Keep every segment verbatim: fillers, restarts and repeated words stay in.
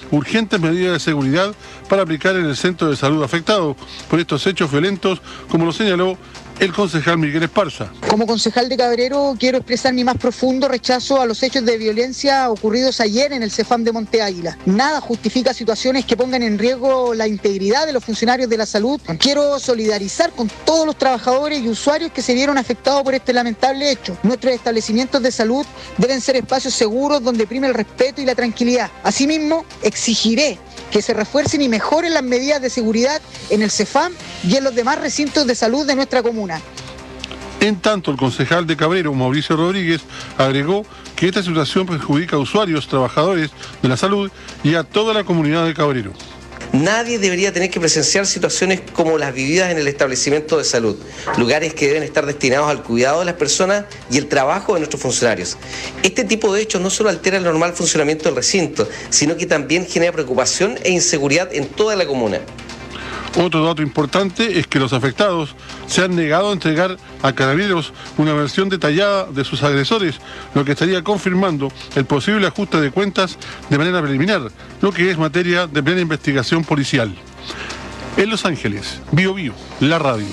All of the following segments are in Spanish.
urgentes medidas de seguridad para aplicar en el centro de salud afectado por estos hechos violentos, como lo señaló el concejal Miguel Esparza. Como concejal de Cabrero quiero expresar mi más profundo rechazo a los hechos de violencia ocurridos ayer en el CEFAM de Monte Águila. Nada justifica situaciones que pongan en riesgo la integridad de los funcionarios de la salud. Quiero solidarizar con todos los trabajadores y usuarios que se vieron afectados por este lamentable hecho. Nuestros establecimientos de salud deben ser espacios seguros donde prime el respeto y la tranquilidad. Asimismo, exigiré que se refuercen y mejoren las medidas de seguridad en el CEFAM y en los demás recintos de salud de nuestra comuna. En tanto, el concejal de Cabrero, Mauricio Rodríguez, agregó que esta situación perjudica a usuarios, trabajadores de la salud y a toda la comunidad de Cabrero. Nadie debería tener que presenciar situaciones como las vividas en el establecimiento de salud, lugares que deben estar destinados al cuidado de las personas y el trabajo de nuestros funcionarios. Este tipo de hechos no solo altera el normal funcionamiento del recinto, sino que también genera preocupación e inseguridad en toda la comuna. Otro dato importante es que los afectados se han negado a entregar a Carabineros una versión detallada de sus agresores, lo que estaría confirmando el posible ajuste de cuentas de manera preliminar, lo que es materia de plena investigación policial. En Los Ángeles, Bio Bio, la radio.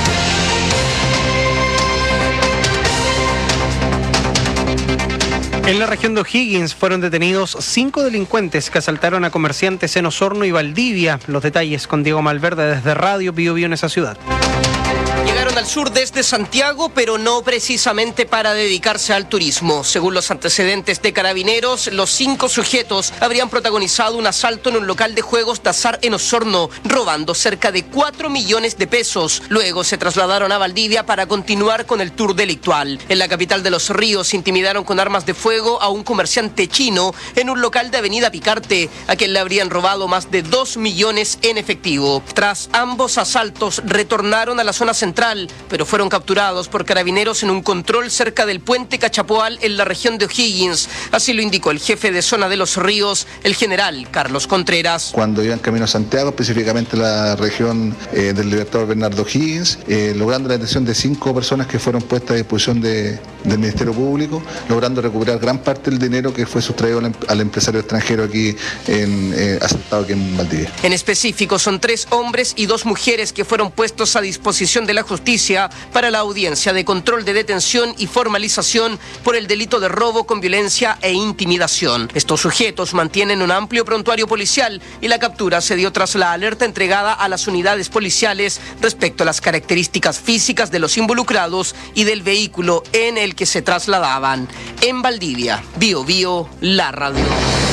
En la región de O'Higgins fueron detenidos cinco delincuentes que asaltaron a comerciantes en Osorno y Valdivia. Los detalles con Diego Malverde desde Radio Bio Bio en esa ciudad. Llegaron al sur desde Santiago, pero no precisamente para dedicarse al turismo. Según los antecedentes de Carabineros, los cinco sujetos habrían protagonizado un asalto en un local de juegos de azar en Osorno, robando cerca de cuatro millones de pesos. Luego se trasladaron a Valdivia para continuar con el tour delictual. En la capital de Los Ríos intimidaron con armas de fuego a un comerciante chino en un local de Avenida Picarte, a quien le habrían robado más de dos millones en efectivo. Tras ambos asaltos, retornaron a la zona central, pero fueron capturados por Carabineros en un control cerca del puente Cachapoal en la región de O'Higgins. Así lo indicó el jefe de zona de Los Ríos, el general Carlos Contreras. Cuando iban camino a Santiago, específicamente la región eh, del Libertador Bernardo O'Higgins, eh, logrando la detención de cinco personas que fueron puestas a disposición de, del Ministerio Público, logrando recuperar gran parte del dinero que fue sustraído al, al empresario extranjero aquí, en, eh, asaltado aquí en Valdivia. En específico, son tres hombres y dos mujeres que fueron puestos a disposición de la justicia para la audiencia de control de detención y formalización por el delito de robo con violencia e intimidación. Estos sujetos mantienen un amplio prontuario policial y la captura se dio tras la alerta entregada a las unidades policiales respecto a las características físicas de los involucrados y del vehículo en el que se trasladaban. En Valdivia, Bio Bio, la radio.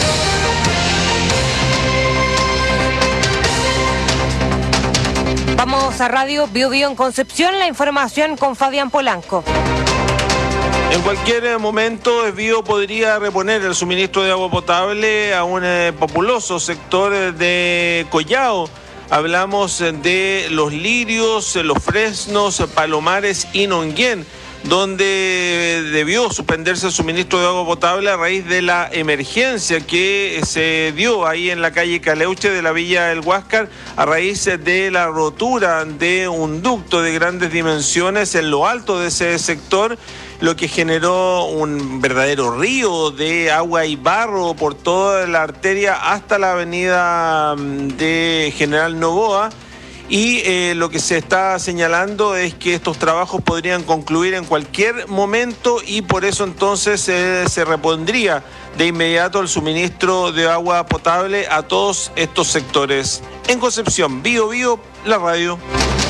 Vamos a Radio Bio Bio en Concepción, la información con Fabián Polanco. En cualquier momento, el Bio podría reponer el suministro de agua potable a un eh, populoso sector de Collao. Hablamos de Los Lirios, Los Fresnos, Palomares y Nonguén, donde debió suspenderse el suministro de agua potable a raíz de la emergencia que se dio ahí en la calle Caleuche de la Villa del Huáscar a raíz de la rotura de un ducto de grandes dimensiones en lo alto de ese sector, lo que generó un verdadero río de agua y barro por toda la arteria hasta la avenida de General Noboa. Y eh, lo que se está señalando es que estos trabajos podrían concluir en cualquier momento y por eso entonces eh, se repondría de inmediato el suministro de agua potable a todos estos sectores. En Concepción, Bio Bio, la radio.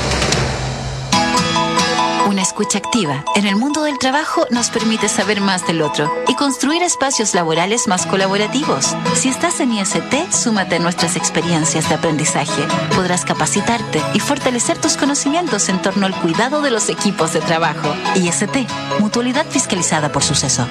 Una escucha activa en el mundo del trabajo nos permite saber más del otro y construir espacios laborales más colaborativos. Si estás en I S T, súmate a nuestras experiencias de aprendizaje. Podrás capacitarte y fortalecer tus conocimientos en torno al cuidado de los equipos de trabajo. I S T, mutualidad fiscalizada por Suceso.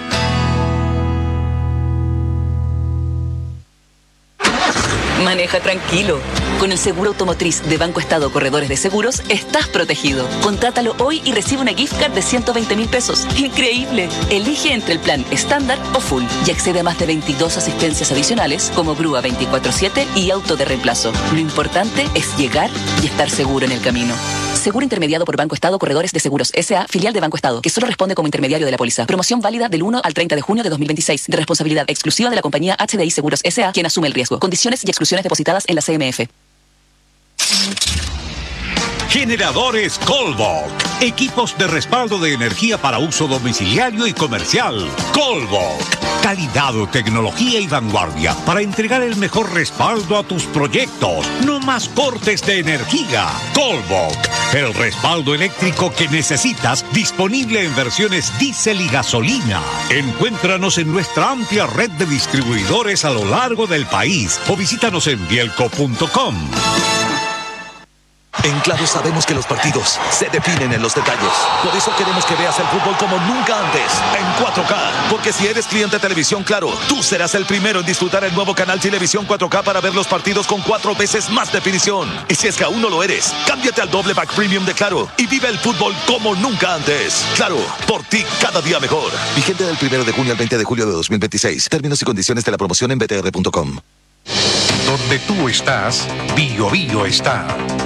Maneja tranquilo. Con el seguro automotriz de Banco Estado Corredores de Seguros, estás protegido. Contrátalo hoy y recibe una gift card de ciento veinte mil pesos. ¡Increíble! Elige entre el plan estándar o full y accede a más de veintidós asistencias adicionales como grúa veinticuatro siete y auto de reemplazo. Lo importante es llegar y estar seguro en el camino. Seguro intermediado por Banco Estado Corredores de Seguros S A, filial de Banco Estado, que solo responde como intermediario de la póliza. Promoción válida del uno al treinta de junio de dos mil veintiséis. De responsabilidad exclusiva de la compañía H D I Seguros S A, quien asume el riesgo. Condiciones y exclusiones depositadas en la C M F. Generadores Colbok. Equipos de respaldo de energía para uso domiciliario y comercial. Colbok. Calidad, tecnología y vanguardia para entregar el mejor respaldo a tus proyectos. No más cortes de energía. Colbok. El respaldo eléctrico que necesitas, disponible en versiones diésel y gasolina. Encuéntranos en nuestra amplia red de distribuidores a lo largo del país o visítanos en bielco punto com. En Claro sabemos que los partidos se definen en los detalles. Por eso queremos que veas el fútbol como nunca antes, en cuatro K. Porque si eres cliente de Televisión Claro, tú serás el primero en disfrutar el nuevo canal Televisión cuatro K para ver los partidos con cuatro veces más definición. Y si es que aún no lo eres, cámbiate al doble pack premium de Claro y vive el fútbol como nunca antes. Claro, por ti cada día mejor. Vigente del primero de junio al veinte de julio de dos mil veintiséis. Términos y condiciones de la promoción en b t r punto com. Donde tú estás, Bio Bio está.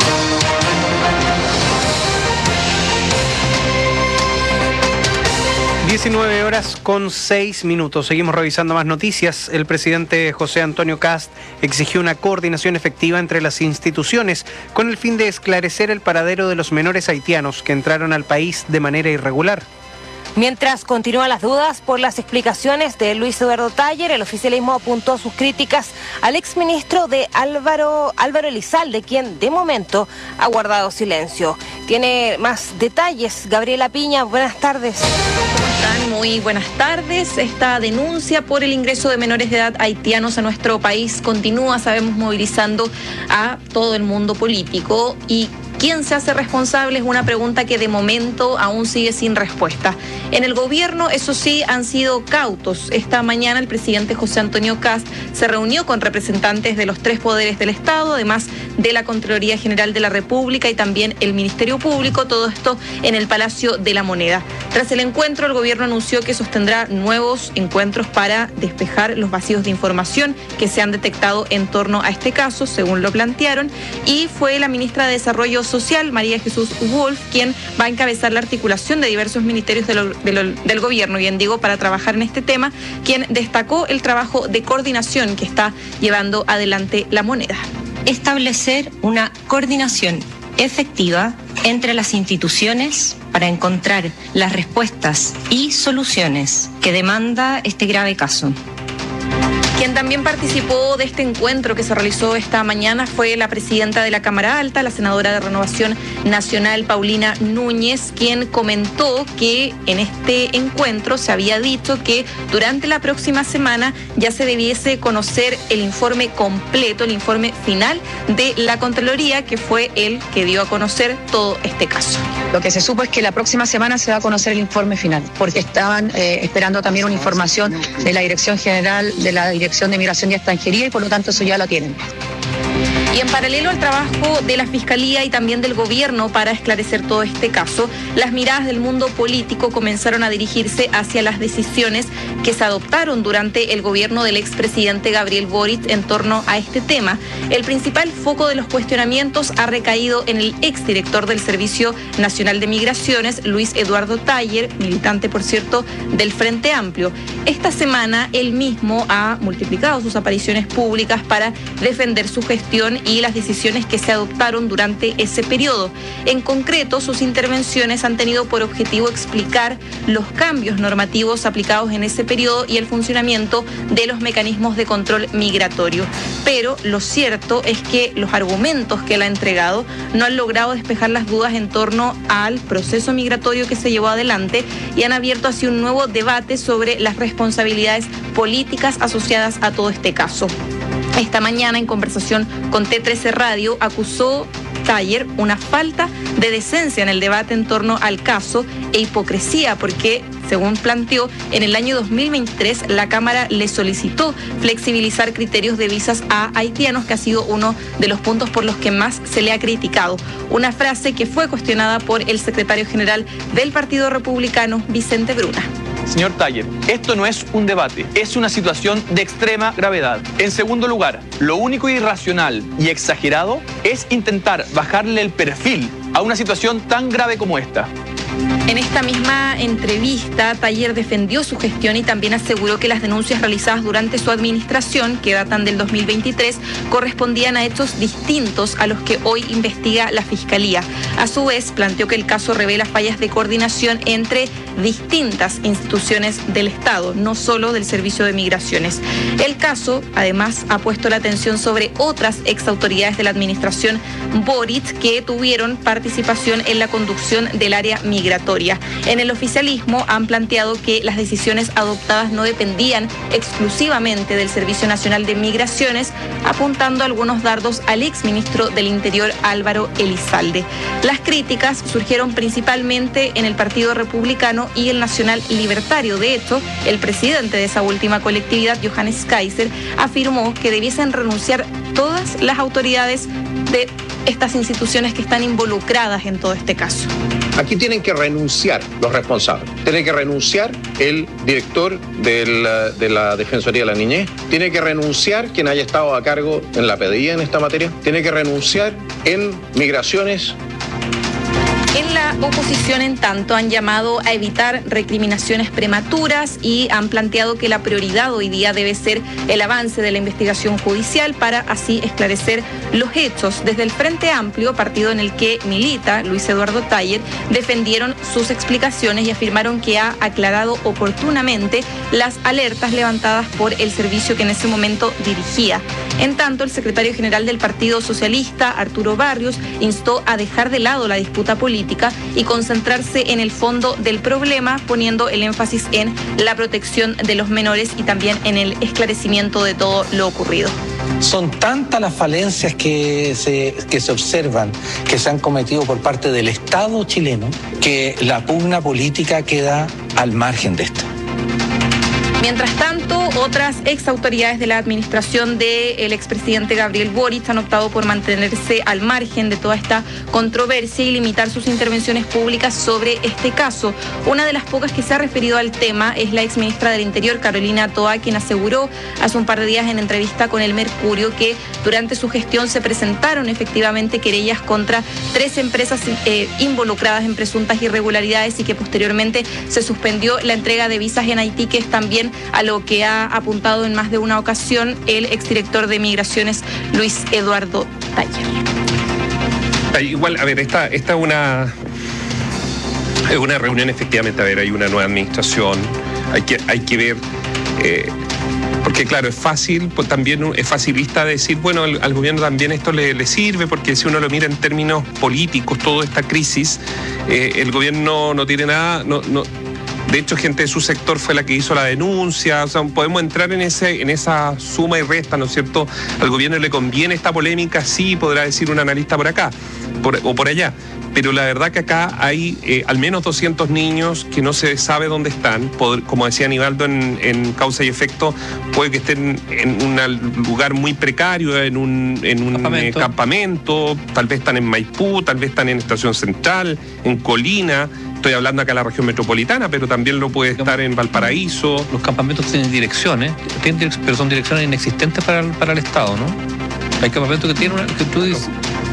diecinueve horas con seis minutos. Seguimos revisando más noticias. El presidente José Antonio Kast exigió una coordinación efectiva entre las instituciones con el fin de esclarecer el paradero de los menores haitianos que entraron al país de manera irregular. Mientras continúan las dudas por las explicaciones de Luis Eduardo Taller, el oficialismo apuntó sus críticas al exministro de Álvaro, Álvaro Elizalde, quien de momento ha guardado silencio. Tiene más detalles. Gabriela Piña, buenas tardes. ¿Cómo están? Muy buenas tardes. Esta denuncia por el ingreso de menores de edad haitianos a nuestro país continúa, sabemos, movilizando a todo el mundo político. Y ¿quién se hace responsable? Es una pregunta que de momento aún sigue sin respuesta. En el gobierno, eso sí, han sido cautos. Esta mañana el presidente José Antonio Kast se reunió con representantes de los tres poderes del Estado, además de la Contraloría General de la República y también el Ministerio Público, todo esto en el Palacio de la Moneda. Tras el encuentro, el gobierno anunció que sostendrá nuevos encuentros para despejar los vacíos de información que se han detectado en torno a este caso, según lo plantearon, y fue la ministra de Desarrollo Social, María Jesús Wolf, quien va a encabezar la articulación de diversos ministerios de lo, de lo, del gobierno, bien digo, para trabajar en este tema, quien destacó el trabajo de coordinación que está llevando adelante la Moneda. Establecer una coordinación efectiva entre las instituciones para encontrar las respuestas y soluciones que demanda este grave caso. Quien también participó de este encuentro que se realizó esta mañana fue la presidenta de la Cámara Alta, la senadora de Renovación Nacional, Paulina Núñez, quien comentó que en este encuentro se había dicho que durante la próxima semana ya se debiese conocer el informe completo, el informe final de la Contraloría, que fue el que dio a conocer todo este caso. Lo que se supo es que la próxima semana se va a conocer el informe final, porque estaban eh, esperando también una información de la Dirección General de la Dirección de Migración y Extranjería y por lo tanto eso ya lo tienen. Y en paralelo al trabajo de la Fiscalía y también del Gobierno para esclarecer todo este caso, las miradas del mundo político comenzaron a dirigirse hacia las decisiones que se adoptaron durante el gobierno del expresidente Gabriel Boric en torno a este tema. El principal foco de los cuestionamientos ha recaído en el exdirector del Servicio Nacional de Migraciones, Luis Eduardo Taller, militante, por cierto, del Frente Amplio. Esta semana él mismo ha multiplicado sus apariciones públicas para defender su gestión y las decisiones que se adoptaron durante ese periodo. En concreto, sus intervenciones han tenido por objetivo explicar los cambios normativos aplicados en ese periodo y el funcionamiento de los mecanismos de control migratorio. Pero lo cierto es que los argumentos que él ha entregado no han logrado despejar las dudas en torno al proceso migratorio que se llevó adelante y han abierto así un nuevo debate sobre las responsabilidades políticas asociadas a todo este caso. Esta mañana, en conversación con T trece Radio, acusó Taller una falta de decencia en el debate en torno al caso e hipocresía, porque, según planteó, en el año dos mil veintitrés la Cámara le solicitó flexibilizar criterios de visas a haitianos, que ha sido uno de los puntos por los que más se le ha criticado. Una frase que fue cuestionada por el secretario general del Partido Republicano, Vicente Bruna. Señor Taller, esto no es un debate, es una situación de extrema gravedad. En segundo lugar, lo único irracional y exagerado es intentar bajarle el perfil a una situación tan grave como esta. En esta misma entrevista, Taller defendió su gestión y también aseguró que las denuncias realizadas durante su administración, que datan del dos mil veintitrés, correspondían a hechos distintos a los que hoy investiga la Fiscalía. A su vez, planteó que el caso revela fallas de coordinación entre distintas instituciones del Estado, no solo del Servicio de Migraciones. El caso, además, ha puesto la atención sobre otras exautoridades de la administración Boric que tuvieron participación en la conducción del área migratoria. En el oficialismo han planteado que las decisiones adoptadas no dependían exclusivamente del Servicio Nacional de Migraciones, apuntando algunos dardos al exministro del Interior Álvaro Elizalde. Las críticas surgieron principalmente en el Partido Republicano y el Nacional Libertario. De hecho, el presidente de esa última colectividad, Johannes Kaiser, afirmó que debiesen renunciar todas las autoridades de estas instituciones que están involucradas en todo este caso. Aquí tienen que renunciar los responsables. Tiene que renunciar el director del, de la Defensoría de la Niñez. Tiene que renunciar quien haya estado a cargo en la P D I en esta materia. Tiene que renunciar en Migraciones. En la oposición, en tanto, han llamado a evitar recriminaciones prematuras y han planteado que la prioridad hoy día debe ser el avance de la investigación judicial para así esclarecer los hechos. Desde el Frente Amplio, partido en el que milita Luis Eduardo Taller, defendieron sus explicaciones y afirmaron que ha aclarado oportunamente las alertas levantadas por el servicio que en ese momento dirigía. En tanto, el secretario general del Partido Socialista, Arturo Barrios, instó a dejar de lado la disputa política y concentrarse en el fondo del problema, poniendo el énfasis en la protección de los menores y también en el esclarecimiento de todo lo ocurrido. Son tantas las falencias que se, que se observan, que se han cometido por parte del Estado chileno, que la pugna política queda al margen de esto. Mientras tanto, otras exautoridades de la administración del expresidente Gabriel Boric han optado por mantenerse al margen de toda esta controversia y limitar sus intervenciones públicas sobre este caso. Una de las pocas que se ha referido al tema es la exministra del Interior, Carolina Toa, quien aseguró hace un par de días en entrevista con El Mercurio que durante su gestión se presentaron efectivamente querellas contra tres empresas eh, involucradas en presuntas irregularidades y que posteriormente se suspendió la entrega de visas en Haití, que es también a lo que ha apuntado en más de una ocasión el exdirector de Migraciones, Luis Eduardo Taller. Igual, a ver, esta esta es una, es una reunión, efectivamente, a ver, hay una nueva administración, hay que, hay que ver, eh, porque claro, es fácil, pues también es facilista decir, bueno, al, al gobierno también esto le, le sirve, porque si uno lo mira en términos políticos, toda esta crisis, eh, el gobierno no tiene nada, no, no de hecho, gente de su sector fue la que hizo la denuncia. O sea, podemos entrar en ese en esa suma y resta, ¿no es cierto? Al gobierno le conviene esta polémica, sí, podrá decir un analista por acá por, o por allá. Pero la verdad que acá hay eh, al menos doscientos niños que no se sabe dónde están. Pod- como decía Aníbaldo en, en Causa y Efecto, puede que estén en un lugar muy precario, en un, en un campamento. Eh, campamento, tal vez están en Maipú, tal vez están en Estación Central, en Colina. Estoy hablando acá de la región metropolitana, pero también lo puede estar en Valparaíso. Los campamentos tienen direcciones, tienen direc- pero son direcciones inexistentes para el, para el Estado, ¿no? Hay campamentos que tienen una, que tú dices.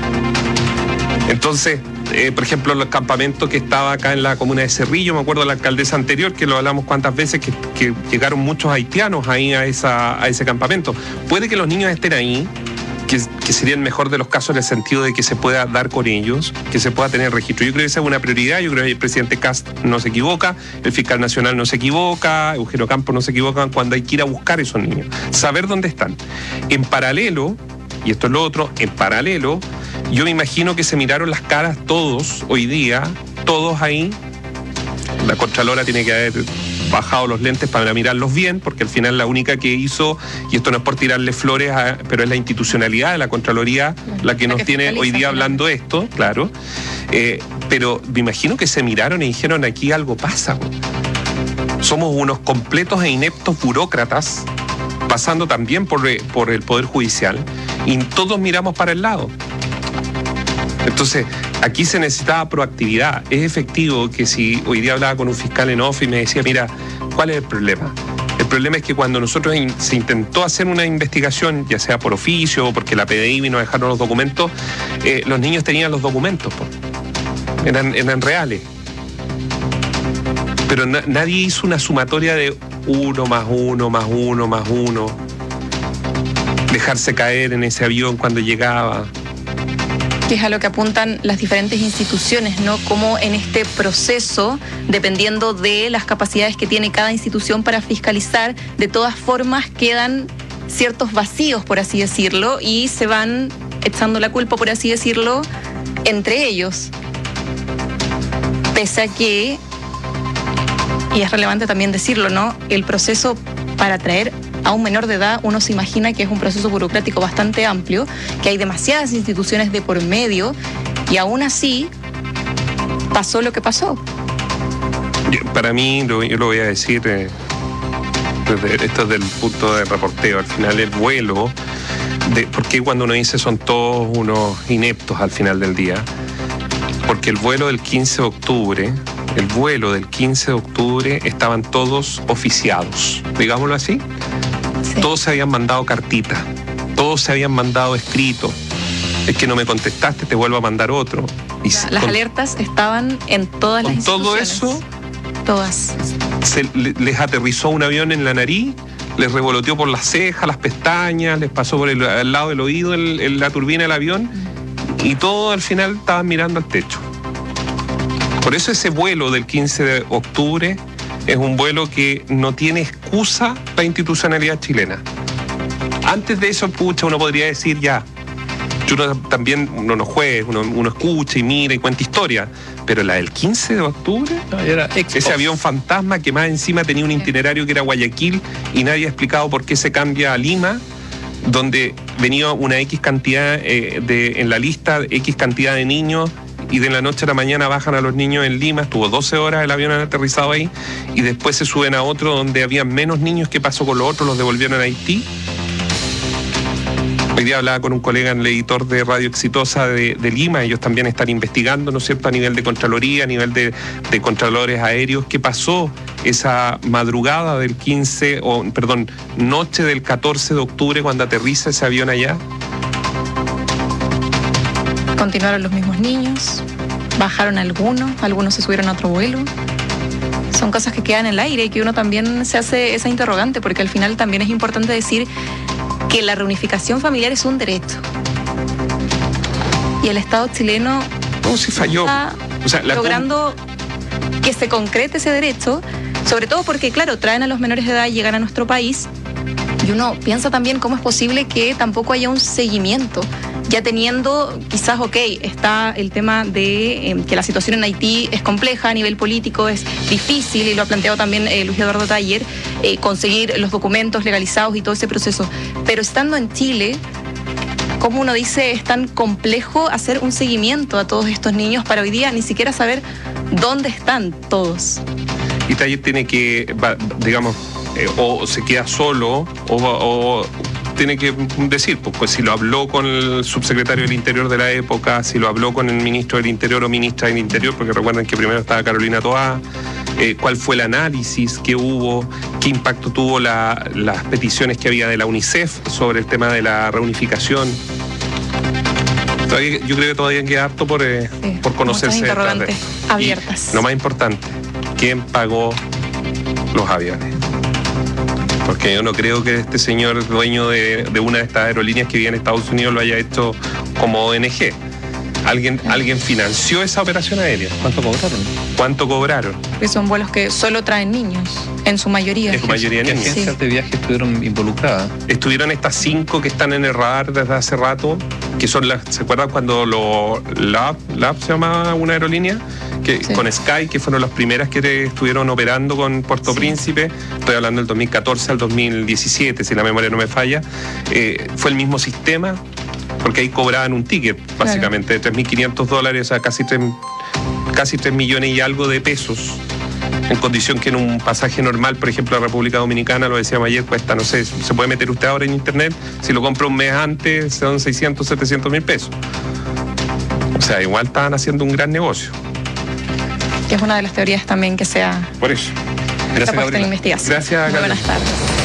Entonces, eh, por ejemplo, el campamento que estaba acá en la comuna de Cerrillo, me acuerdo de la alcaldesa anterior, que lo hablamos cuántas veces, que, que llegaron muchos haitianos ahí a, esa, a ese campamento. Puede que los niños estén ahí, que, que sería el mejor de los casos en el sentido de que se pueda dar con ellos, que se pueda tener registro. Yo creo que esa es una prioridad, yo creo que el presidente Kast no se equivoca, el fiscal nacional no se equivoca, Eugenio Campos no se equivoca cuando hay que ir a buscar a esos niños, saber dónde están. En paralelo, y esto es lo otro, en paralelo, yo me imagino que se miraron las caras todos hoy día, todos ahí. La Contralora tiene que haber bajado los lentes para mirarlos bien, porque al final la única que hizo, y esto no es por tirarle flores, a, pero es la institucionalidad de la Contraloría la que la nos que tiene hoy día hablando esto, claro. Eh, pero me imagino que se miraron y dijeron, aquí algo pasa. Somos unos completos e ineptos burócratas, pasando también por, por el Poder Judicial, y todos miramos para el lado. Entonces, aquí se necesitaba proactividad. Es efectivo que si hoy día hablaba con un fiscal en off y me decía, mira, ¿cuál es el problema? El problema es que cuando nosotros in, se intentó hacer una investigación, ya sea por oficio o porque la P D I vino a dejarnos los documentos, eh, los niños tenían los documentos. Po. eran, eran reales. Pero na, nadie hizo una sumatoria de uno más uno más uno más uno. Dejarse caer en ese avión cuando llegaba. Que es a lo que apuntan las diferentes instituciones, ¿no? Como en este proceso, dependiendo de las capacidades que tiene cada institución para fiscalizar, de todas formas quedan ciertos vacíos, por así decirlo, y se van echando la culpa, por así decirlo, entre ellos. Pese a que, y es relevante también decirlo, ¿no? El proceso para traer a un menor de edad, uno se imagina que es un proceso burocrático bastante amplio, que hay demasiadas instituciones de por medio, y aún así pasó lo que pasó. Para mí, lo, yo lo voy a decir, eh, desde, esto es del punto de reporteo, al final el vuelo, de, porque cuando uno dice son todos unos ineptos al final del día, porque el vuelo del quince de octubre, el vuelo del quince de octubre estaban todos oficiados, digámoslo así. Sí. Todos se habían mandado cartitas, todos se habían mandado escrito. Es que no me contestaste, te vuelvo a mandar otro. Y ya, las con, alertas estaban en todas las instituciones. Todo eso, todas. Se, les aterrizó un avión en la nariz, les revoloteó por las cejas, las pestañas, les pasó por el, al lado del oído el, el, la turbina del avión, mm. y todo al final estaban mirando al techo. Por eso ese vuelo del quince de octubre es un vuelo que no tiene excusa la institucionalidad chilena. Antes de eso, pucha, uno podría decir ya, uno también, uno no juega, uno, uno escucha y mira y cuenta historia, pero la del quince de octubre, no, era ese avión fantasma que más encima tenía un itinerario que era Guayaquil y nadie ha explicado por qué se cambia a Lima, donde venía una X cantidad eh, de, en la lista, X cantidad de niños, y de la noche a la mañana bajan a los niños en Lima, estuvo doce horas el avión aterrizado ahí, y después se suben a otro donde había menos niños. ¿Qué pasó con los otros? ¿Los devolvieron a Haití? Hoy día hablaba con un colega, el editor de Radio Exitosa de, de Lima, ellos también están investigando, ¿no es cierto?, a nivel de Contraloría, a nivel de, de Contralores Aéreos, ¿qué pasó esa madrugada del quince, o perdón, noche del catorce de octubre cuando aterriza ese avión allá? Continuaron los mismos niños, bajaron algunos, algunos se subieron a otro vuelo. Son cosas que quedan en el aire y que uno también se hace esa interrogante, porque al final también es importante decir que la reunificación familiar es un derecho. Y el Estado chileno no, sí falló. está o sea, la logrando pun... que se concrete ese derecho, sobre todo porque, claro, traen a los menores de edad y llegan a nuestro país, y uno piensa también cómo es posible que tampoco haya un seguimiento. Ya teniendo, quizás, ok, está el tema de eh, que la situación en Haití es compleja a nivel político, es difícil, y lo ha planteado también eh, Luis Eduardo Taller, eh, conseguir los documentos legalizados y todo ese proceso. Pero estando en Chile, como uno dice, es tan complejo hacer un seguimiento a todos estos niños para hoy día ni siquiera saber dónde están todos. Y Taller tiene que, digamos, eh, o se queda solo, o... o tiene que decir, pues, pues si lo habló con el subsecretario del Interior de la época, si lo habló con el ministro del Interior o ministra del Interior, porque recuerden que primero estaba Carolina Toá, eh, cuál fue el análisis que hubo, qué impacto tuvo la, las peticiones que había de la UNICEF sobre el tema de la reunificación. Todavía, yo creo que todavía queda harto por, eh, sí, por conocerse. Muchas interrogantes abiertas. Y lo más importante, ¿quién pagó los aviones? Porque yo no creo que este señor dueño de, de una de estas aerolíneas que vive en Estados Unidos lo haya hecho como O N G. ¿Alguien, ¿Alguien financió esa operación aérea? ¿Cuánto cobraron? ¿Cuánto cobraron? Que son vuelos que solo traen niños, en su mayoría. En su mayoría ¿Qué niños. agencias Sí. de viaje estuvieron involucradas? Estuvieron estas cinco que están en el radar desde hace rato, que son las, ¿se acuerdan cuando lo Lab, Lab se llamaba una aerolínea? Que, Sí. con Sky, que fueron las primeras que estuvieron operando con Puerto Sí. Príncipe, estoy hablando del dos mil catorce al dos mil diecisiete, si la memoria no me falla, eh, fue el mismo sistema, porque ahí cobraban un ticket, básicamente, claro, de tres mil quinientos dólares a casi tres, casi tres millones y algo de pesos, en condición que en un pasaje normal, por ejemplo, la República Dominicana, lo decíamos ayer, cuesta, no sé, se puede meter usted ahora en internet, si lo compra un mes antes, son seiscientos, setecientos mil pesos. O sea, igual estaban haciendo un gran negocio. Que es una de las teorías también que se ha Por eso. Gracias, puesta en investigación. Gracias, Muy buenas tardes.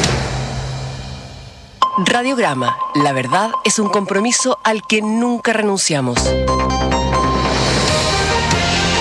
Radiograma, la verdad es un compromiso al que nunca renunciamos.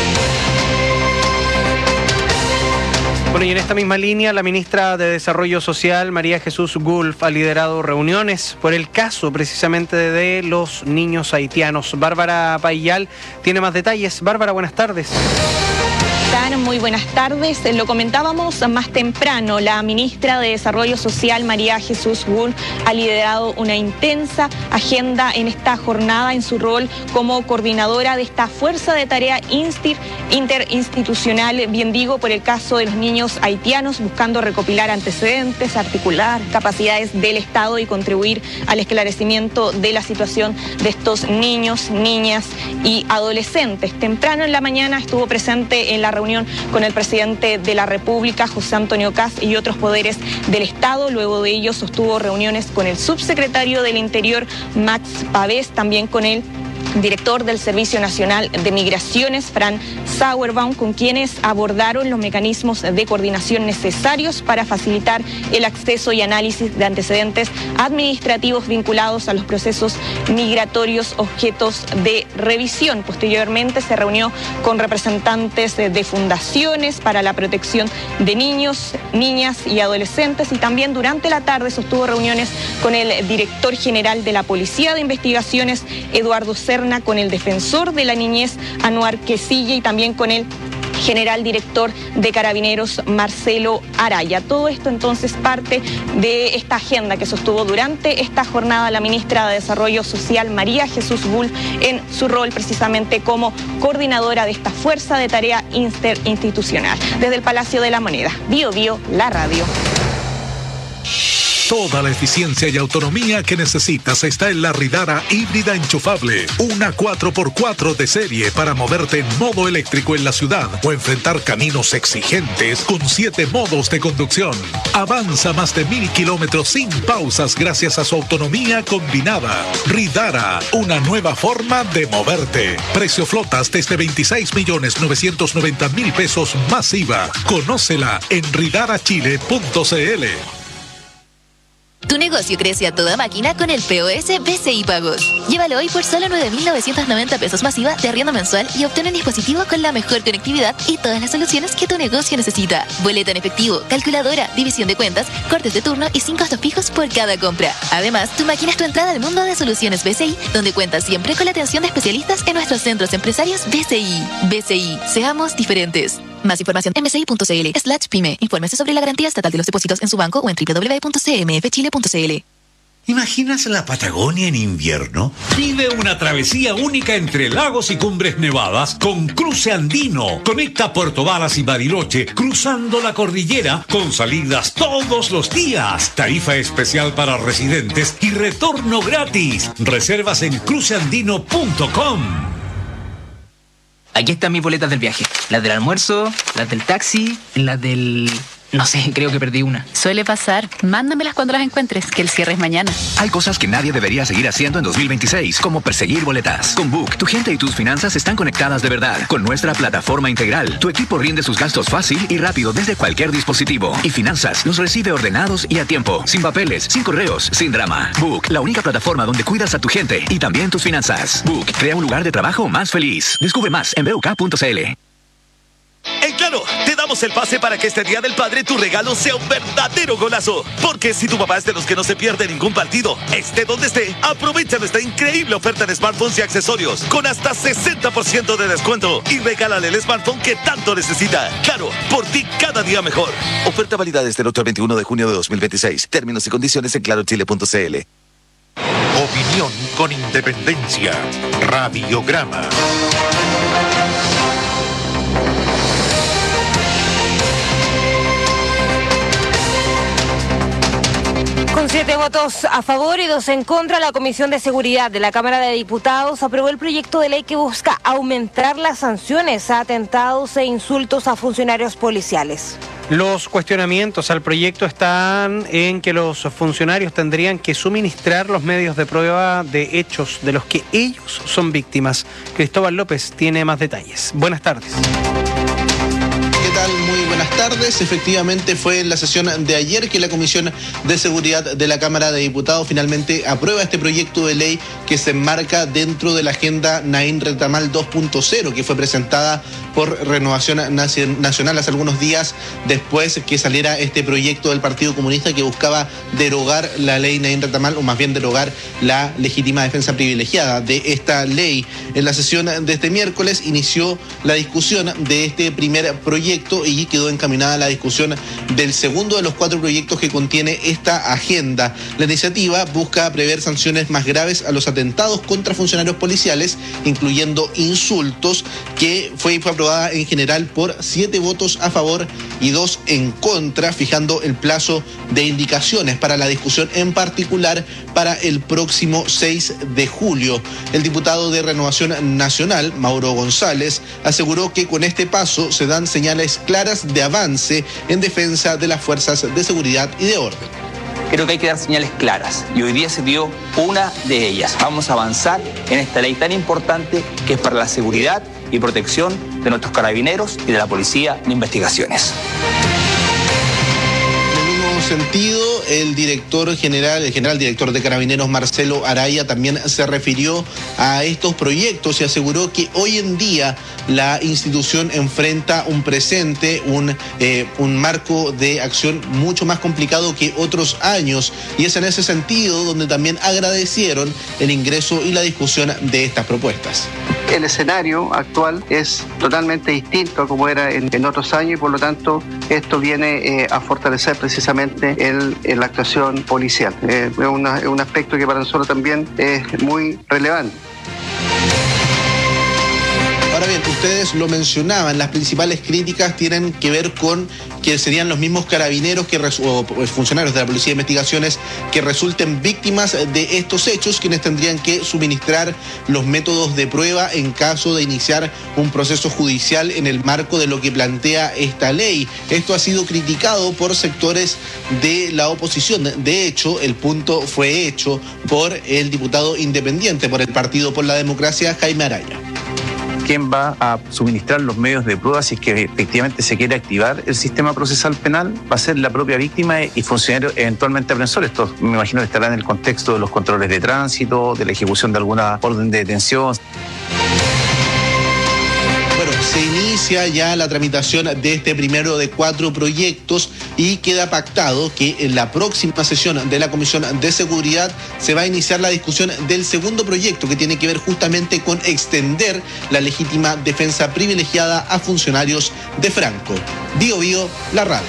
Bueno, y en esta misma línea, la ministra de Desarrollo Social, María Jesús Gulf, ha liderado reuniones por el caso precisamente de los niños haitianos. Bárbara Paillal tiene más detalles. Bárbara, buenas tardes. Muy buenas tardes. Lo comentábamos más temprano. La ministra de Desarrollo Social, María Jesús Gulf, ha liderado una intensa agenda en esta jornada en su rol como coordinadora de esta fuerza de tarea interinstitucional, bien digo, por el caso de los niños haitianos, buscando recopilar antecedentes, articular capacidades del Estado y contribuir al esclarecimiento de la situación de estos niños, niñas y adolescentes. Temprano en la mañana estuvo presente en la reunión con el presidente de la República, José Antonio Kast, y otros poderes del Estado. Luego de ello sostuvo reuniones con el subsecretario del Interior, Max Pavés, también con el director del Servicio Nacional de Migraciones, Fran Sauerbaum, con quienes abordaron los mecanismos de coordinación necesarios para facilitar el acceso y análisis de antecedentes administrativos vinculados a los procesos migratorios objetos de revisión. Posteriormente se reunió con representantes de fundaciones para la protección de niños, niñas y adolescentes, y también durante la tarde sostuvo reuniones con el director general de la Policía de Investigaciones, Eduardo Serna, con el defensor de la niñez, Anuar Quesilla, y también con el general director de Carabineros, Marcelo Araya. Todo esto entonces parte de esta agenda que sostuvo durante esta jornada la ministra de Desarrollo Social, María Jesús Gulf, en su rol precisamente como coordinadora de esta fuerza de tarea interinstitucional. Desde el Palacio de la Moneda, Bio Bio, la radio. Toda la eficiencia y autonomía que necesitas está en la Ridara híbrida enchufable. Una cuatro por cuatro de serie para moverte en modo eléctrico en la ciudad o enfrentar caminos exigentes con siete modos de conducción. Avanza más de mil kilómetros sin pausas gracias a su autonomía combinada. Ridara, una nueva forma de moverte. Precio flotas desde veintiséis millones novecientos noventa mil pesos más I V A. Conócela en ridara chile punto c l. Tu negocio crece a toda máquina con el P O S B C I Pagos. Llévalo hoy por solo nueve mil novecientos noventa pesos más I V A de arriendo mensual y obtén un dispositivo con la mejor conectividad y todas las soluciones que tu negocio necesita. Boleta en efectivo, calculadora, división de cuentas, cortes de turno y sin costos fijos por cada compra. Además, tu máquina es tu entrada al mundo de soluciones B C I, donde cuentas siempre con la atención de especialistas en nuestros centros empresarios B C I. B C I, seamos diferentes. Más información en bci.cl slash pyme. Infórmese sobre la garantía estatal de los depósitos en su banco o en doble u doble u doble u punto c m f chile punto c l. ¿Imaginas la Patagonia en invierno? Vive una travesía única entre lagos y cumbres nevadas con Cruce Andino. Conecta Puerto Varas y Bariloche cruzando la cordillera con salidas todos los días. Tarifa especial para residentes y retorno gratis. Reservas en cruce andino punto com. Aquí están mis boletas del viaje. Las del almuerzo, las del taxi, las del... No sé, creo que perdí una. Suele pasar. Mándamelas cuando las encuentres, que el cierre es mañana. Hay cosas que nadie debería seguir haciendo en dos mil veintiséis, como perseguir boletas. Con Book, tu gente y tus finanzas están conectadas de verdad. Con nuestra plataforma integral, tu equipo rinde sus gastos fácil y rápido desde cualquier dispositivo. Y Finanzas los recibe ordenados y a tiempo, sin papeles, sin correos, sin drama. Book, la única plataforma donde cuidas a tu gente y también tus finanzas. Book, crea un lugar de trabajo más feliz. Descubre más en b u k punto c l. En Claro, te damos el pase para que este Día del Padre tu regalo sea un verdadero golazo. Porque si tu papá es de los que no se pierde ningún partido, esté donde esté, aprovecha nuestra increíble oferta de smartphones y accesorios con hasta sesenta por ciento de descuento y regálale el smartphone que tanto necesita. Claro, por ti cada día mejor. Oferta válida desde el ocho al veintiuno de junio de dos mil veintiséis. Términos y condiciones en claro chile punto c l. Opinión con independencia. Radiograma. Con siete votos a favor y dos en contra, la Comisión de Seguridad de la Cámara de Diputados aprobó el proyecto de ley que busca aumentar las sanciones a atentados e insultos a funcionarios policiales. Los cuestionamientos al proyecto están en que los funcionarios tendrían que suministrar los medios de prueba de hechos de los que ellos son víctimas. Cristóbal López tiene más detalles. Buenas tardes. ¿Qué tal? tal? Muy buenas tardes. Efectivamente fue en la sesión de ayer que la Comisión de Seguridad de la Cámara de Diputados finalmente aprueba este proyecto de ley que se enmarca dentro de la agenda Nain Retamal dos punto cero, que fue presentada por Renovación Nacional hace algunos días después que saliera este proyecto del Partido Comunista que buscaba derogar la ley Nain Retamal, o más bien derogar la legítima defensa privilegiada de esta ley. En la sesión de este miércoles inició la discusión de este primer proyecto y quedó encaminada la discusión del segundo de los cuatro proyectos que contiene esta agenda. La iniciativa busca prever sanciones más graves a los atentados contra funcionarios policiales, incluyendo insultos, que fue, fue aprobada en general por siete votos a favor y dos en contra, fijando el plazo de indicaciones para la discusión, en particular para el próximo seis de julio. El diputado de Renovación Nacional, Mauro González, aseguró que con este paso se dan señales claras de avance en defensa de las fuerzas de seguridad y de orden. Creo que hay que dar señales claras y hoy día se dio una de ellas. Vamos a avanzar en esta ley tan importante que es para la seguridad y protección de nuestros carabineros y de la Policía de Investigaciones. Sentido, el director general, el general director de Carabineros, Marcelo Araya, también se refirió a estos proyectos y aseguró que hoy en día la institución enfrenta un presente, un, eh, un marco de acción mucho más complicado que otros años, y es en ese sentido donde también agradecieron el ingreso y la discusión de estas propuestas. El escenario actual es totalmente distinto a como era en, en otros años y por lo tanto esto viene eh, a fortalecer precisamente el, el la actuación policial. Eh, es, una, es un aspecto que para nosotros también es muy relevante. Ahora bien, ustedes lo mencionaban, las principales críticas tienen que ver con que serían los mismos carabineros que o funcionarios de la Policía de Investigaciones que resulten víctimas de estos hechos, quienes tendrían que suministrar los métodos de prueba en caso de iniciar un proceso judicial en el marco de lo que plantea esta ley. Esto ha sido criticado por sectores de la oposición. De hecho, el punto fue hecho por el diputado independiente por el Partido por la Democracia, Jaime Araya. ¿Quién va a suministrar los medios de prueba si es que efectivamente se quiere activar el sistema procesal penal? Va a ser la propia víctima y funcionarios eventualmente aprensores. Esto me imagino que estará en el contexto de los controles de tránsito, de la ejecución de alguna orden de detención. Se inicia ya la tramitación de este primero de cuatro proyectos y queda pactado que en la próxima sesión de la Comisión de Seguridad se va a iniciar la discusión del segundo proyecto, que tiene que ver justamente con extender la legítima defensa privilegiada a funcionarios de Franco. Bio Bio, la radio.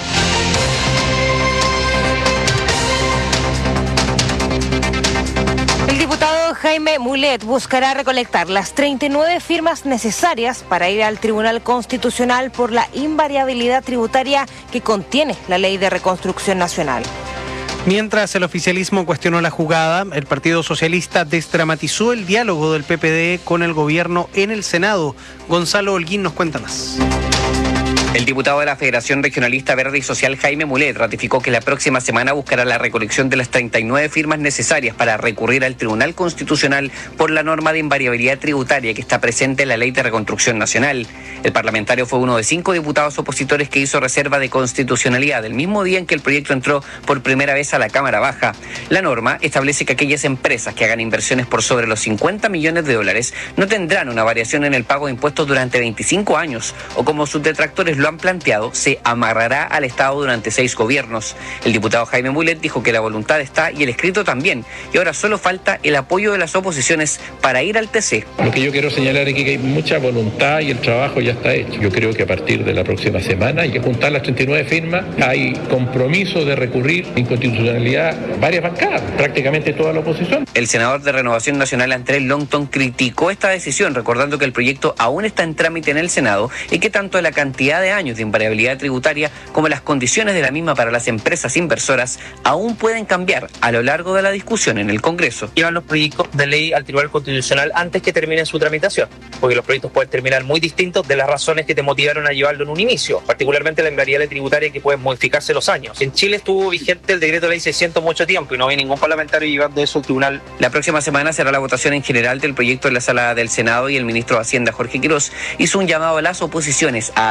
El diputado Jaime Mulet buscará recolectar las treinta y nueve firmas necesarias para ir al Tribunal Constitucional por la invariabilidad tributaria que contiene la Ley de Reconstrucción Nacional. Mientras el oficialismo cuestionó la jugada, el Partido Socialista desdramatizó el diálogo del P P D con el gobierno en el Senado. Gonzalo Holguín nos cuenta más. El diputado de la Federación Regionalista Verde y Social, Jaime Mulet, ratificó que la próxima semana buscará la recolección de las treinta y nueve firmas necesarias para recurrir al Tribunal Constitucional por la norma de invariabilidad tributaria que está presente en la Ley de Reconstrucción Nacional. El parlamentario fue uno de cinco diputados opositores que hizo reserva de constitucionalidad el mismo día en que el proyecto entró por primera vez a la Cámara Baja. La norma establece que aquellas empresas que hagan inversiones por sobre los cincuenta millones de dólares no tendrán una variación en el pago de impuestos durante veinticinco años, o como sus detractores lo han planteado, se amarrará al Estado durante seis gobiernos. El diputado Jaime Mulet dijo que la voluntad está y el escrito también, y ahora solo falta el apoyo de las oposiciones para ir al T C. Lo que yo quiero señalar es que hay mucha voluntad y el trabajo ya está hecho. Yo creo que a partir de la próxima semana hay que juntar las treinta y nueve firmas. Hay compromiso de recurrir inconstitucionalidad varias bancadas, prácticamente toda la oposición. El senador de Renovación Nacional, Andrés Longton, criticó esta decisión, recordando que el proyecto aún está en trámite en el Senado y que tanto la cantidad de años de invariabilidad tributaria como las condiciones de la misma para las empresas inversoras aún pueden cambiar a lo largo de la discusión en el Congreso. Llevan los proyectos de ley al Tribunal Constitucional antes que termine su tramitación, porque los proyectos pueden terminar muy distintos de las razones que te motivaron a llevarlo en un inicio, particularmente la invariabilidad tributaria que puede modificarse los años. En Chile estuvo vigente el decreto de ley seiscientos mucho tiempo y no había ningún parlamentario llevando eso al tribunal. La próxima semana será la votación en general del proyecto en la sala del Senado y el ministro de Hacienda, Jorge Quirós, hizo un llamado a las oposiciones a hacer propuestas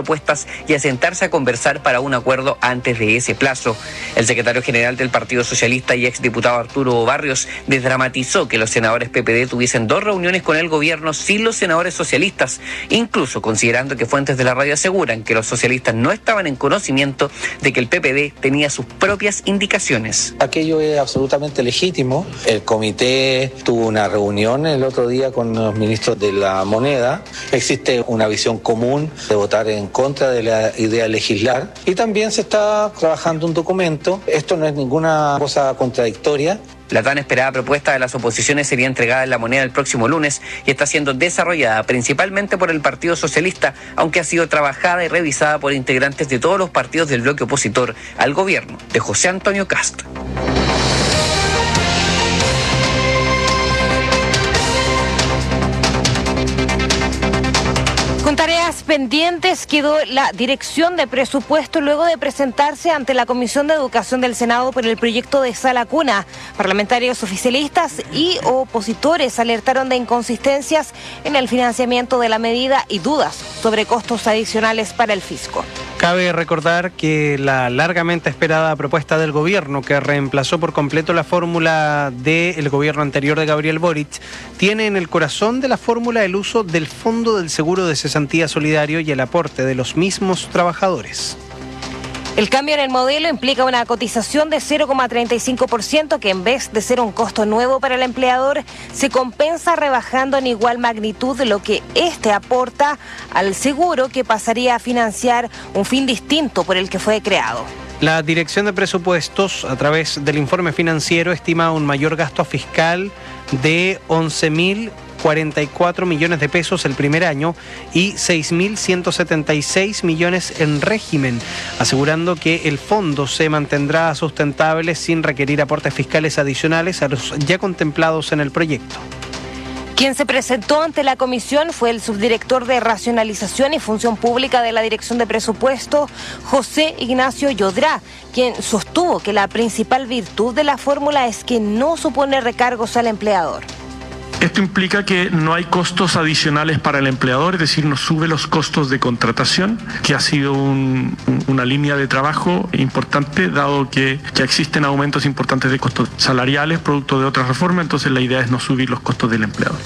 propuestas y a sentarse a conversar para un acuerdo antes de ese plazo. El secretario general del Partido Socialista y exdiputado Arturo Barrios desdramatizó que los senadores P P D tuviesen dos reuniones con el gobierno sin los senadores socialistas, incluso considerando que fuentes de la radio aseguran que los socialistas no estaban en conocimiento de que el P P D tenía sus propias indicaciones. Aquello es absolutamente legítimo. El comité tuvo una reunión el otro día con los ministros de la moneda. Existe una visión común de votar en contra de la idea de legislar y también se está trabajando un documento. Esto no es ninguna cosa contradictoria. La tan esperada propuesta de las oposiciones sería entregada en La Moneda el próximo lunes y está siendo desarrollada principalmente por el Partido Socialista, aunque ha sido trabajada y revisada por integrantes de todos los partidos del bloque opositor al gobierno de José Antonio Kast. Con tareas pendientes quedó la Dirección de Presupuesto luego de presentarse ante la Comisión de Educación del Senado por el proyecto de Sala Cuna. Parlamentarios oficialistas y opositores alertaron de inconsistencias en el financiamiento de la medida y dudas sobre costos adicionales para el fisco. Cabe recordar que la largamente esperada propuesta del gobierno, que reemplazó por completo la fórmula del gobierno anterior de Gabriel Boric, tiene en el corazón de la fórmula el uso del Fondo del Seguro de Cesantía Solidario y el aporte de los mismos trabajadores. El cambio en el modelo implica una cotización de cero coma treinta y cinco por ciento que en vez de ser un costo nuevo para el empleador, se compensa rebajando en igual magnitud lo que éste aporta al seguro, que pasaría a financiar un fin distinto por el que fue creado. La Dirección de Presupuestos, a través del informe financiero, estima un mayor gasto fiscal de once mil cuarenta y cuatro millones de pesos el primer año y seis mil ciento setenta y seis millones en régimen, asegurando que el fondo se mantendrá sustentable sin requerir aportes fiscales adicionales a los ya contemplados en el proyecto. Quien se presentó ante la comisión fue el subdirector de Racionalización y Función Pública de la Dirección de Presupuesto, José Ignacio Yodrá, quien sostuvo que la principal virtud de la fórmula es que no supone recargos al empleador. Esto implica que no hay costos adicionales para el empleador, es decir, no sube los costos de contratación, que ha sido un, una línea de trabajo importante, dado que ya existen aumentos importantes de costos salariales, producto de otras reformas, entonces la idea es no subir los costos del empleador.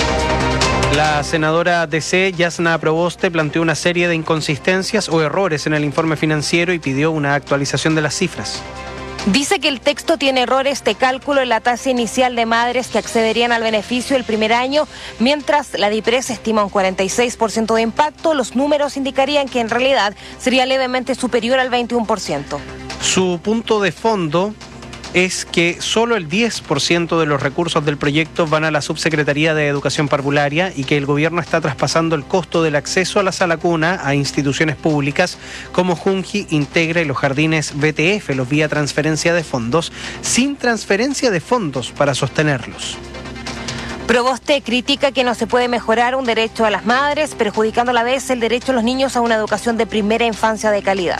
La senadora D C, Yasna Proboste, planteó una serie de inconsistencias o errores en el informe financiero y pidió una actualización de las cifras. Dice que el texto tiene errores de cálculo en la tasa inicial de madres que accederían al beneficio el primer año, mientras la DIPRES estima un cuarenta y seis por ciento de impacto. Los números indicarían que en realidad sería levemente superior al veintiuno por ciento. Su punto de fondo es que solo el diez por ciento de los recursos del proyecto van a la Subsecretaría de Educación Parvularia y que el gobierno está traspasando el costo del acceso a la sala cuna a instituciones públicas como Junji, Integra y los jardines B T F, los vía transferencia de fondos, sin transferencia de fondos para sostenerlos. Proboste critica que no se puede mejorar un derecho a las madres, perjudicando a la vez el derecho a los niños a una educación de primera infancia de calidad.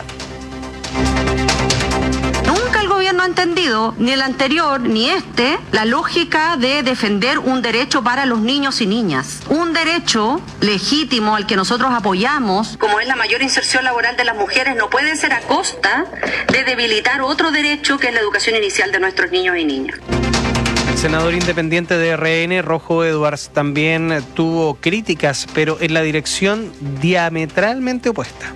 El gobierno ha entendido, ni el anterior ni este, la lógica de defender un derecho para los niños y niñas. Un derecho legítimo al que nosotros apoyamos, como es la mayor inserción laboral de las mujeres, no puede ser a costa de debilitar otro derecho que es la educación inicial de nuestros niños y niñas. El senador independiente de R N, Rojo Edwards, también tuvo críticas, pero en la dirección diametralmente opuesta.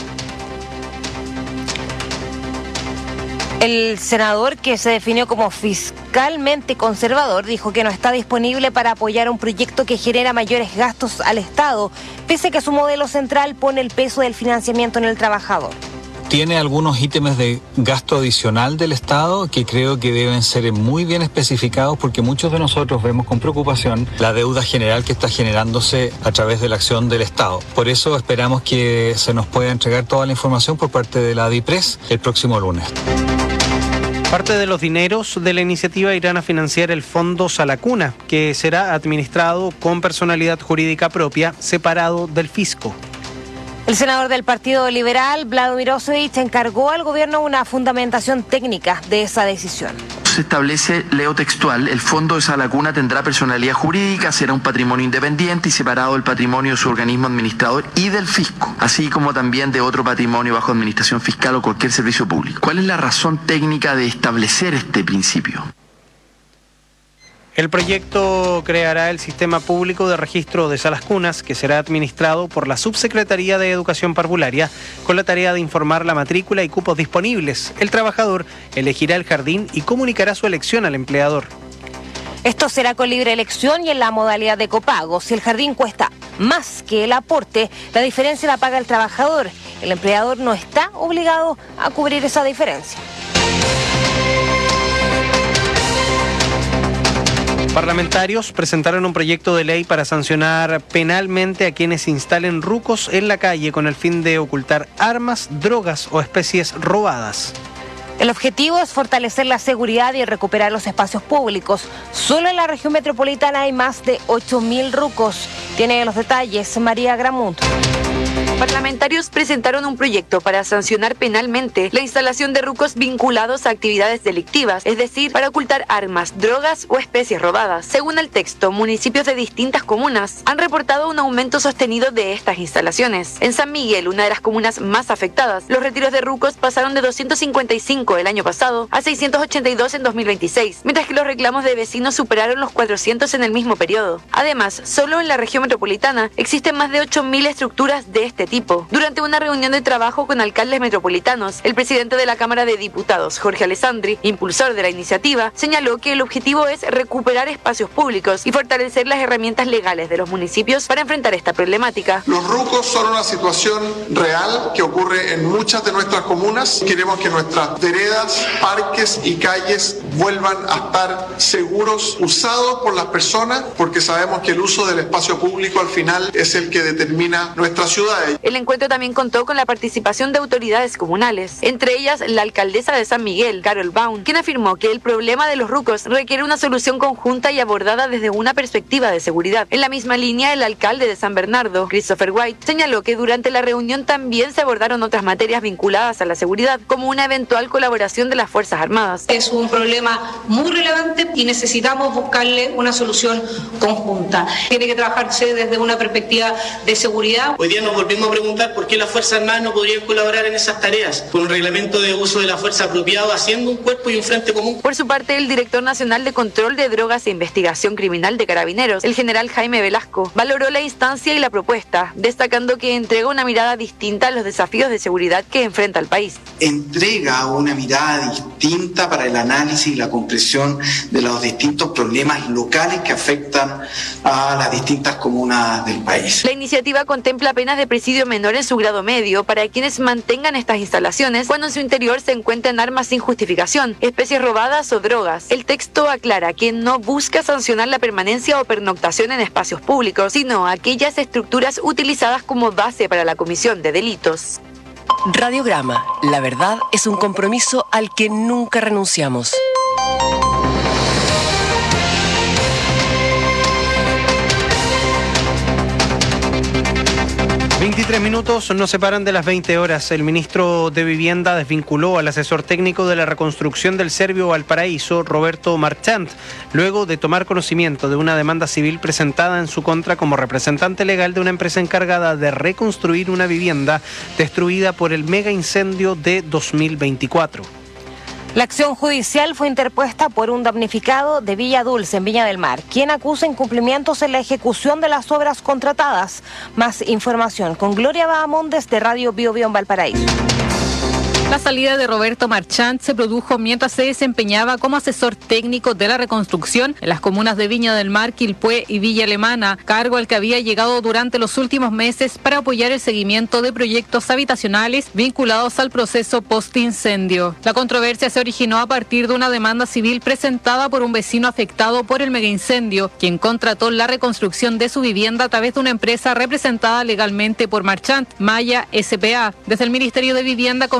El senador, que se definió como fiscalmente conservador, dijo que no está disponible para apoyar un proyecto que genera mayores gastos al Estado, pese a que su modelo central pone el peso del financiamiento en el trabajador. Tiene algunos ítems de gasto adicional del Estado que creo que deben ser muy bien especificados, porque muchos de nosotros vemos con preocupación la deuda general que está generándose a través de la acción del Estado. Por eso esperamos que se nos pueda entregar toda la información por parte de la DIPRES el próximo lunes. Parte de los dineros de la iniciativa irán a financiar el Fondo Sala Cuna, que será administrado con personalidad jurídica propia, separado del fisco. El senador del Partido Liberal, Vladimir Osovich, encargó al gobierno una fundamentación técnica de esa decisión. se establece, leo textual, el fondo de Sala Cuna tendrá personalidad jurídica, será un patrimonio independiente y separado del patrimonio de su organismo administrador y del fisco, así como también de otro patrimonio bajo administración fiscal o cualquier servicio público. ¿Cuál es la razón técnica de establecer este principio? El proyecto creará el Sistema Público de Registro de Salas Cunas, que será administrado por la Subsecretaría de Educación Parvularia, con la tarea de informar la matrícula y cupos disponibles. El trabajador elegirá el jardín y comunicará su elección al empleador. Esto será con libre elección y en la modalidad de copago. Si el jardín cuesta más que el aporte, la diferencia la paga el trabajador. El empleador no está obligado a cubrir esa diferencia. Parlamentarios presentaron un proyecto de ley para sancionar penalmente a quienes instalen rucos en la calle con el fin de ocultar armas, drogas o especies robadas. El objetivo es fortalecer la seguridad y recuperar los espacios públicos. Solo en la región metropolitana hay más de ocho mil rucos. Tiene los detalles María Gramunt. Parlamentarios presentaron un proyecto para sancionar penalmente la instalación de rucos vinculados a actividades delictivas, es decir, para ocultar armas, drogas o especies robadas. Según el texto, municipios de distintas comunas han reportado un aumento sostenido de estas instalaciones. En San Miguel, una de las comunas más afectadas, los retiros de rucos pasaron de doscientos cincuenta y cinco el año pasado a seiscientos ochenta y dos en dos mil veintiséis, mientras que los reclamos de vecinos superaron los cuatrocientos en el mismo periodo. Además, solo en la región metropolitana existen más de ocho mil estructuras de este tipo. Durante una reunión de trabajo con alcaldes metropolitanos, el presidente de la Cámara de Diputados, Jorge Alessandri, impulsor de la iniciativa, señaló que el objetivo es recuperar espacios públicos y fortalecer las herramientas legales de los municipios para enfrentar esta problemática. Los rucos son una situación real que ocurre en muchas de nuestras comunas. Queremos que nuestras veredas, parques y calles vuelvan a estar seguros, usados por las personas, porque sabemos que el uso del espacio público al final es el que determina nuestras ciudades. El encuentro también contó con la participación de autoridades comunales, entre ellas la alcaldesa de San Miguel, Carol Baum, quien afirmó que el problema de los rucos requiere una solución conjunta y abordada desde una perspectiva de seguridad. En la misma línea, el alcalde de San Bernardo, Christopher White, señaló que durante la reunión también se abordaron otras materias vinculadas a la seguridad, como una eventual colaboración de las Fuerzas Armadas. Es un problema muy relevante y necesitamos buscarle una solución conjunta. Tiene que trabajarse desde una perspectiva de seguridad. Hoy día nos volvimos a preguntar por qué las Fuerzas Armadas no podrían colaborar en esas tareas, con un reglamento de uso de la fuerza apropiado, haciendo un cuerpo y un frente común. Por su parte, el director nacional de Control de Drogas e Investigación Criminal de Carabineros, el general Jaime Velasco, valoró la instancia y la propuesta, destacando que entrega una mirada distinta a los desafíos de seguridad que enfrenta el país. Entrega una mirada distinta para el análisis y la comprensión de los distintos problemas locales que afectan a las distintas comunas del país. La iniciativa contempla penas de presidio menor en su grado medio para quienes mantengan estas instalaciones cuando en su interior se encuentran armas sin justificación, especies robadas o drogas. El texto aclara que no busca sancionar la permanencia o pernoctación en espacios públicos, sino aquellas estructuras utilizadas como base para la comisión de delitos. Radiograma, la verdad es un compromiso al que nunca renunciamos. veintitrés minutos nos separan de las veinte horas. El ministro de Vivienda desvinculó al asesor técnico de la reconstrucción del Servio Valparaíso, Roberto Marchant, luego de tomar conocimiento de una demanda civil presentada en su contra como representante legal de una empresa encargada de reconstruir una vivienda destruida por el mega incendio de dos mil veinticuatro. La acción judicial fue interpuesta por un damnificado de Villa Dulce, en Viña del Mar, quien acusa incumplimientos en la ejecución de las obras contratadas. Más información con Gloria Bahamondes de Radio Bio Bio en Valparaíso. La salida de Roberto Marchant se produjo mientras se desempeñaba como asesor técnico de la reconstrucción en las comunas de Viña del Mar, Quilpué y Villa Alemana, cargo al que había llegado durante los últimos meses para apoyar el seguimiento de proyectos habitacionales vinculados al proceso post-incendio. La controversia se originó a partir de una demanda civil presentada por un vecino afectado por el megaincendio, quien contrató la reconstrucción de su vivienda a través de una empresa representada legalmente por Marchant, Maya S P A. Desde el Ministerio de Vivienda confirmaron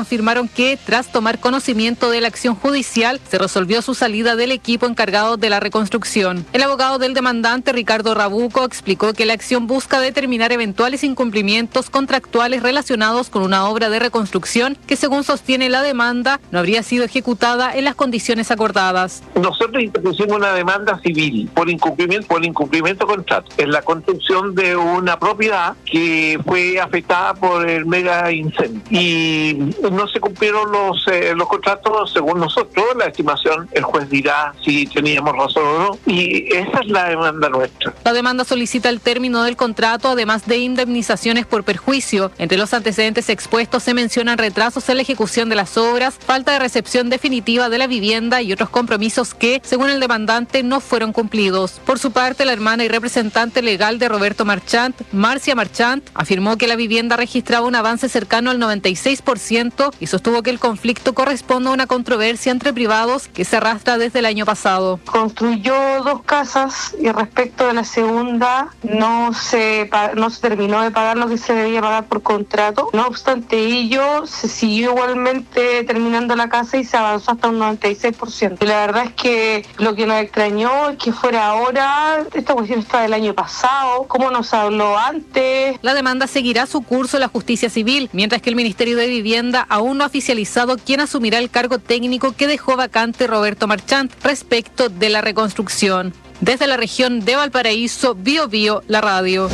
informaron que, tras tomar conocimiento de la acción judicial, se resolvió su salida del equipo encargado de la reconstrucción. El abogado del demandante, Ricardo Rabuco, explicó que la acción busca determinar eventuales incumplimientos contractuales relacionados con una obra de reconstrucción que, según sostiene la demanda, no habría sido ejecutada en las condiciones acordadas. Nosotros interpusimos una demanda civil por incumplimiento, por incumplimiento de contrato en la construcción de una propiedad que fue afectada por el mega incendio y no se cumplieron los eh, los contratos según nosotros. La estimación, el juez dirá si teníamos razón o no, y esa es la demanda nuestra. La demanda solicita el término del contrato, además de indemnizaciones por perjuicio. Entre los antecedentes expuestos se mencionan retrasos en la ejecución de las obras, falta de recepción definitiva de la vivienda y otros compromisos que, según el demandante, no fueron cumplidos. Por su parte, la hermana y representante legal de Roberto Marchant, Marcia Marchant, afirmó que la vivienda registraba un avance cercano al noventa y seis por ciento y sostuvo que el conflicto corresponde a una controversia entre privados que se arrastra desde el año pasado. Construyó dos casas y respecto de la segunda no se, no se terminó de pagar lo que se debía pagar por contrato. No obstante ello, se siguió igualmente terminando la casa y se avanzó hasta un noventa y seis por ciento. Y la verdad es que lo que nos extrañó es que fuera ahora, esta cuestión está del año pasado, ¿cómo nos habló antes? La demanda seguirá su curso en la justicia civil, mientras que el Ministerio de Vivienda aún no ha oficializado quién asumirá el cargo técnico que dejó vacante Roberto Marchant respecto de la reconstrucción. Desde la región de Valparaíso, Bio Bio, la radio.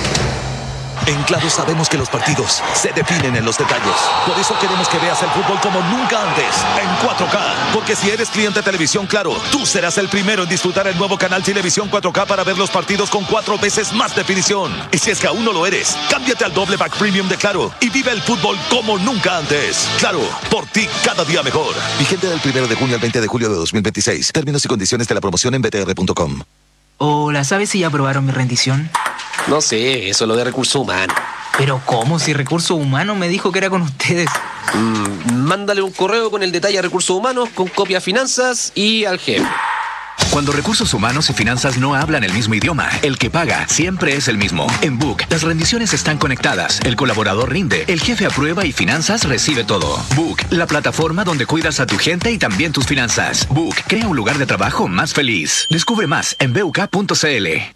En Claro sabemos que los partidos se definen en los detalles. Por eso queremos que veas el fútbol como nunca antes, en cuatro K. Porque si eres cliente de Televisión Claro, tú serás el primero en disfrutar el nuevo canal Televisión cuatro K para ver los partidos con cuatro veces más definición. Y si es que aún no lo eres, cámbiate al doble pack premium de Claro y vive el fútbol como nunca antes. Claro, por ti cada día mejor. Vigente del primero de junio al veinte de julio de dos mil veintiséis. Términos y condiciones de la promoción en b t r punto com. Hola, ¿sabes si ya aprobaron mi rendición? No sé, eso es lo de recursos humanos. ¿Pero cómo? Si Recursos Humanos me dijo que era con ustedes. Mm, mándale un correo con el detalle a Recursos Humanos, con copia a Finanzas y al jefe. Cuando Recursos Humanos y Finanzas no hablan el mismo idioma, el que paga siempre es el mismo. En Book, las rendiciones están conectadas, el colaborador rinde, el jefe aprueba y Finanzas recibe todo. Book, la plataforma donde cuidas a tu gente y también tus finanzas. Book, crea un lugar de trabajo más feliz. Descubre más en b u k punto c l.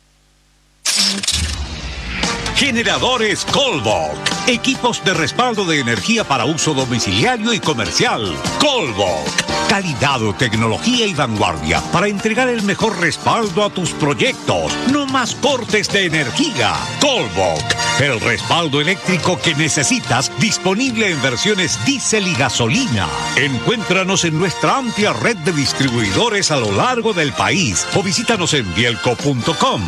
Generadores Colbok. Equipos de respaldo de energía para uso domiciliario y comercial. Colbok. Calidad, tecnología y vanguardia para entregar el mejor respaldo a tus proyectos. No más cortes de energía. Colbok. El respaldo eléctrico que necesitas, disponible en versiones diésel y gasolina. Encuéntranos en nuestra amplia red de distribuidores a lo largo del país o visítanos en bielco punto com.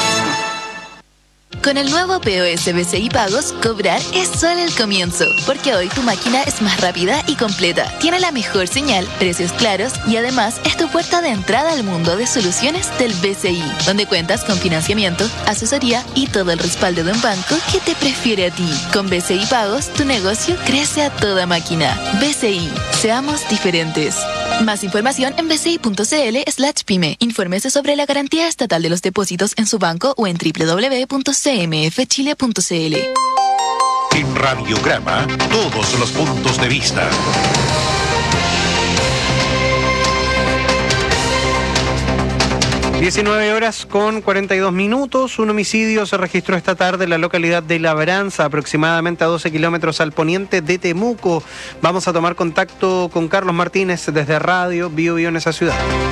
Con el nuevo P O S B C I Pagos, cobrar es solo el comienzo, porque hoy tu máquina es más rápida y completa, tiene la mejor señal, precios claros y además es tu puerta de entrada al mundo de soluciones del B C I, donde cuentas con financiamiento, asesoría y todo el respaldo de un banco que te prefiere a ti. Con B C I Pagos, tu negocio crece a toda máquina. B C I, seamos diferentes. Más información en bci.cl slash pyme. Infórmese sobre la garantía estatal de los depósitos en su banco o en doble u doble u doble u punto c m f chile punto c l. En Radiograma, todos los puntos de vista. diecinueve horas con cuarenta y dos minutos. Un homicidio se registró esta tarde en la localidad de Labranza, aproximadamente a doce kilómetros al poniente de Temuco. Vamos a tomar contacto con Carlos Martínez desde Radio Bio Bio en esa ciudad.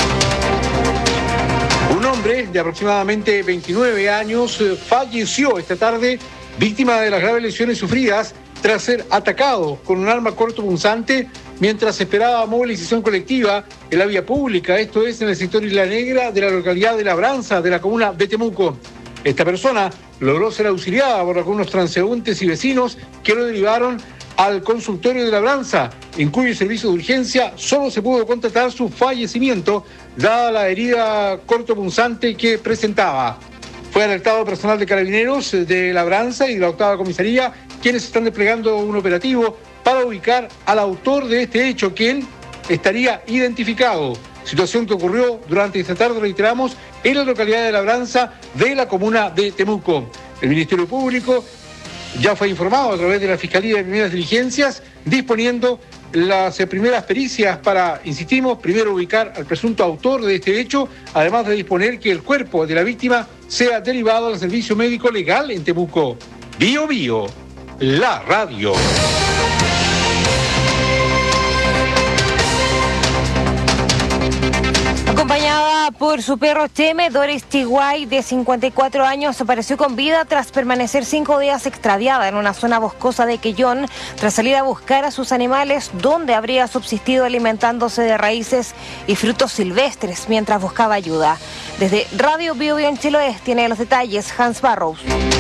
Un hombre de aproximadamente veintinueve años falleció esta tarde, víctima de las graves lesiones sufridas tras ser atacado con un arma cortopunzante mientras esperaba movilización colectiva en la vía pública, esto es en el sector Isla Negra de la localidad de Labranza, de la comuna de Temuco. Esta persona logró ser auxiliada por algunos transeúntes y vecinos que lo derivaron al consultorio de Labranza, en cuyo servicio de urgencia solo se pudo constatar su fallecimiento, dada la herida cortopunzante que presentaba. Fue alertado personal de Carabineros de Labranza y de la octava comisaría, quienes están desplegando un operativo para ubicar al autor de este hecho, quien estaría identificado. Situación que ocurrió durante esta tarde, reiteramos, en la localidad de Labranza de la comuna de Temuco. El Ministerio Público ya fue informado a través de la Fiscalía de Primeras Diligencias disponiendo las eh, primeras pericias para, insistimos, primero ubicar al presunto autor de este hecho, además de disponer que el cuerpo de la víctima sea derivado al servicio médico legal en Temuco. Bio Bio, la radio. Acompañada por su perro Cheme, Doris Chiguay, de cincuenta y cuatro años, apareció con vida tras permanecer cinco días extraviada en una zona boscosa de Quellón, tras salir a buscar a sus animales, donde habría subsistido alimentándose de raíces y frutos silvestres mientras buscaba ayuda. Desde Radio Bio Bio en Chiloé tiene los detalles Hans Barrows.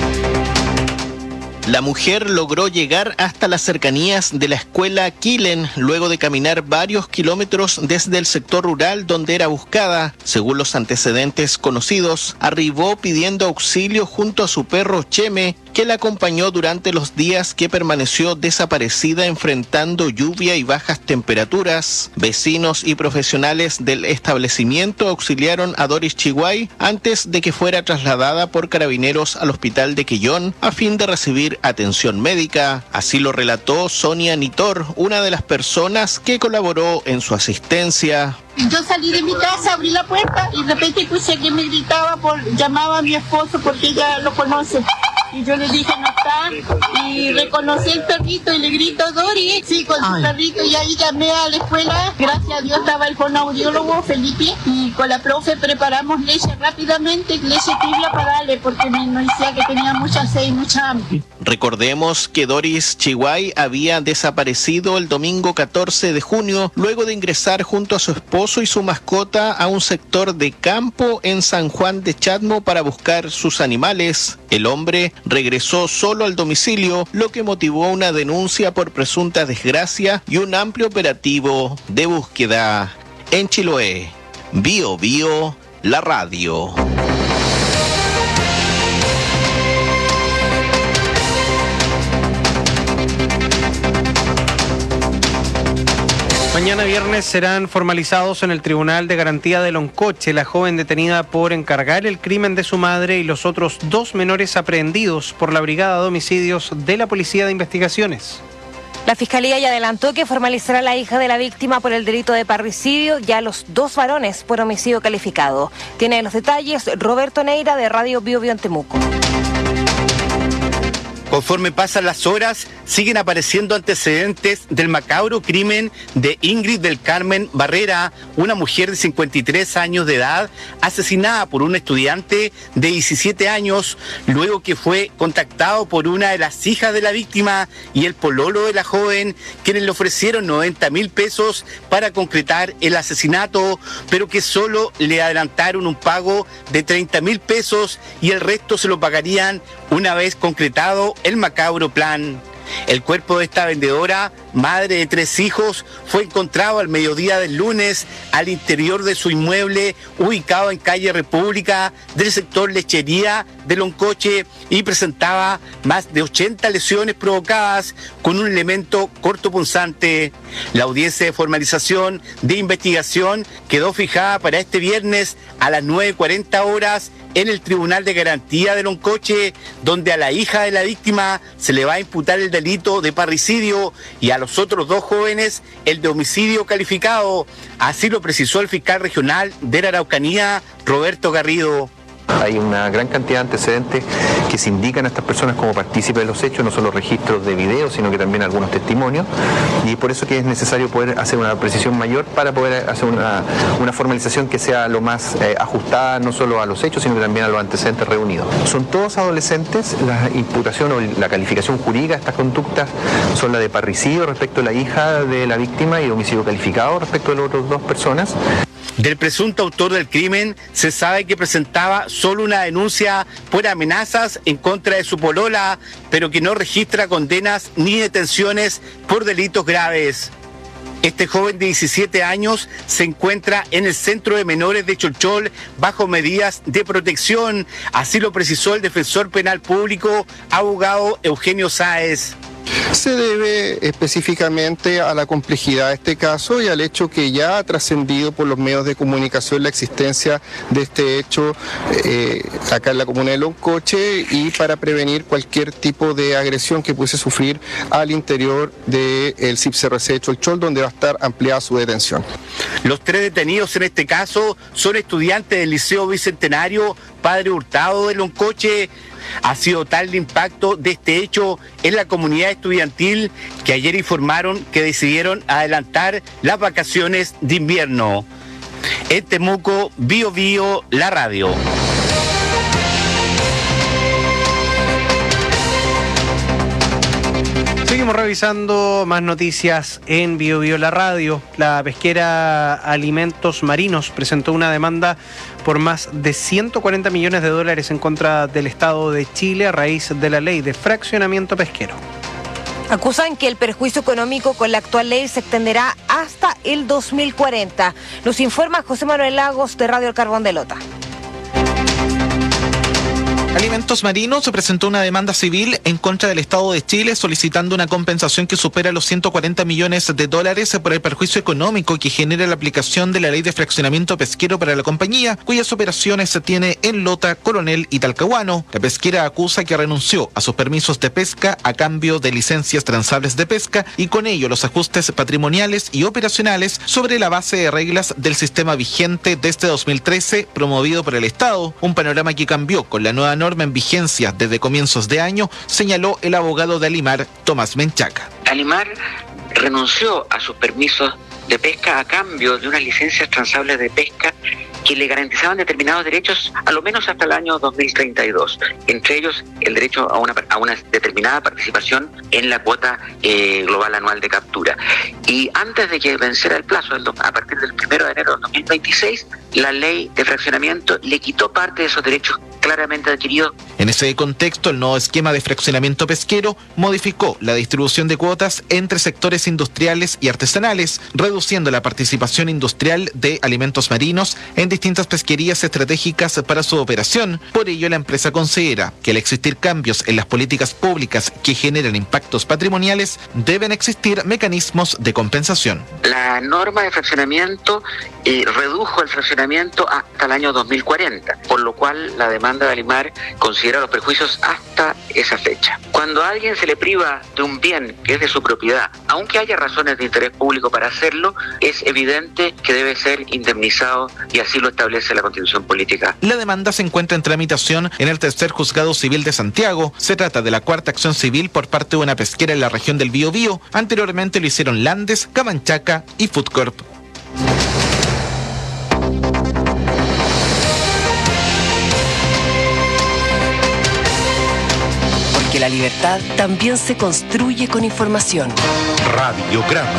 La mujer logró llegar hasta las cercanías de la escuela Quilen luego de caminar varios kilómetros desde el sector rural donde era buscada. Según los antecedentes conocidos, arribó pidiendo auxilio junto a su perro Cheme, que la acompañó durante los días que permaneció desaparecida enfrentando lluvia y bajas temperaturas. Vecinos y profesionales del establecimiento auxiliaron a Doris Chiguay antes de que fuera trasladada por carabineros al hospital de Quellón a fin de recibir atención médica. Así lo relató Sonia Nitor, una de las personas que colaboró en su asistencia. Yo salí de mi casa, abrí la puerta y de repente escuché que me gritaba, por, llamaba a mi esposo porque ella lo conoce. Y yo le dije, no está, y reconocí el perrito y le grito, Dori, sí, con su Ay. perrito, y ahí llamé a la escuela. Gracias a Dios estaba el fonoaudiólogo Felipe, y con la profe preparamos leche rápidamente, leche tibia para darle, porque me decía que tenía mucha sed y mucha hambre. Recordemos que Doris Chiguay había desaparecido el domingo catorce de junio, luego de ingresar junto a su esposo y su mascota a un sector de campo en San Juan de Chadmo para buscar sus animales. El hombre regresó solo al domicilio, lo que motivó una denuncia por presunta desgracia y un amplio operativo de búsqueda. En Chiloé, Bio Bio, la radio. Mañana viernes serán formalizados en el Tribunal de Garantía de Loncoche la joven detenida por encargar el crimen de su madre y los otros dos menores aprehendidos por la Brigada de Homicidios de la Policía de Investigaciones. La Fiscalía ya adelantó que formalizará a la hija de la víctima por el delito de parricidio y a los dos varones por homicidio calificado. Tiene los detalles Roberto Neira de Radio Bio Bio en Temuco. Conforme pasan las horas, siguen apareciendo antecedentes del macabro crimen de Ingrid del Carmen Barrera, una mujer de cincuenta y tres años de edad, asesinada por un estudiante de diecisiete años, luego que fue contactado por una de las hijas de la víctima y el pololo de la joven, quienes le ofrecieron noventa mil pesos para concretar el asesinato, pero que solo le adelantaron un pago de treinta mil pesos y el resto se lo pagarían una vez concretado el macabro plan. El cuerpo de esta vendedora, madre de tres hijos, fue encontrado al mediodía del lunes al interior de su inmueble ubicado en calle República del sector Lechería de Loncoche y presentaba más de ochenta lesiones provocadas con un elemento cortopunzante. La audiencia de formalización de investigación quedó fijada para este viernes a las nueve cuarenta horas en el Tribunal de Garantía de Loncoche, donde a la hija de la víctima se le va a imputar el delito de parricidio y a los otros dos jóvenes el de homicidio calificado. Así lo precisó el fiscal regional de la Araucanía, Roberto Garrido. Hay una gran cantidad de antecedentes que se indican a estas personas como partícipes de los hechos, no solo registros de video, sino que también algunos testimonios, y por eso que es necesario poder hacer una precisión mayor para poder hacer una, una formalización que sea lo más eh, ajustada no solo a los hechos, sino que también a los antecedentes reunidos. Son todos adolescentes, la imputación o la calificación jurídica de estas conductas son la de parricidio respecto a la hija de la víctima y homicidio calificado respecto de las otras dos personas. Del presunto autor del crimen se sabe que presentaba solo una denuncia por amenazas en contra de su polola, pero que no registra condenas ni detenciones por delitos graves. Este joven de diecisiete años se encuentra en el centro de menores de Cholchol bajo medidas de protección, así lo precisó el defensor penal público, abogado Eugenio Sáez. Se debe específicamente a la complejidad de este caso y al hecho que ya ha trascendido por los medios de comunicación la existencia de este hecho eh, acá en la comuna de Loncoche, y para prevenir cualquier tipo de agresión que pudiese sufrir al interior del C I P C R C Cholchol, donde va a estar ampliada su detención. Los tres detenidos en este caso son estudiantes del Liceo Bicentenario Padre Hurtado de Loncoche. Ha sido tal el impacto de este hecho en la comunidad estudiantil que ayer informaron que decidieron adelantar las vacaciones de invierno. En Temuco, Bio Bio, la radio. Seguimos revisando más noticias en Bio Bio la radio. La pesquera Alimentos Marinos presentó una demanda por más de ciento cuarenta millones de dólares en contra del Estado de Chile a raíz de la ley de fraccionamiento pesquero. Acusan que el perjuicio económico con la actual ley se extenderá hasta el dos mil cuarenta. Nos informa José Manuel Lagos de Radio El Carbón de Lota. Alimentos Marinos presentó una demanda civil en contra del Estado de Chile solicitando una compensación que supera los ciento cuarenta millones de dólares por el perjuicio económico que genera la aplicación de la ley de fraccionamiento pesquero para la compañía, cuyas operaciones se tiene en Lota, Coronel y Talcahuano. La pesquera acusa que renunció a sus permisos de pesca a cambio de licencias transables de pesca y con ello los ajustes patrimoniales y operacionales sobre la base de reglas del sistema vigente desde dos mil trece promovido por el Estado, un panorama que cambió con la nueva norma en vigencia desde comienzos de año, señaló el abogado de Alimar, Tomás Menchaca. Alimar renunció a sus permisos de pesca a cambio de unas licencias transables de pesca que le garantizaban determinados derechos a lo menos hasta el año dos mil treinta y dos, entre ellos el derecho a una, a una determinada participación en la cuota eh, global anual de captura. Y antes de que venciera el plazo, a partir del primero de enero de dos mil veintiséis, la ley de fraccionamiento le quitó parte de esos derechos claramente adquiridos. En ese contexto, el nuevo esquema de fraccionamiento pesquero modificó la distribución de cuotas entre sectores industriales y artesanales, reduciendo la participación industrial de Alimentos Marinos en distintas pesquerías estratégicas para su operación. Por ello, la empresa considera que al existir cambios en las políticas públicas que generan impactos patrimoniales, deben existir mecanismos de compensación. La norma de fraccionamiento eh, redujo el fraccionamiento hasta el año dos mil cuarenta, por lo cual la demanda de Alimar considera los perjuicios hasta esa fecha. Cuando a alguien se le priva de un bien que es de su propiedad, aunque haya razones de interés público para hacerlo, es evidente que debe ser indemnizado y así lo establece la Constitución Política. La demanda se encuentra en tramitación en el tercer juzgado civil de Santiago. Se trata de la cuarta acción civil por parte de una pesquera en la región del Biobío. Anteriormente lo hicieron Landes, Camanchaca y Foodcorp. Porque la libertad también se construye con información. Radiograma.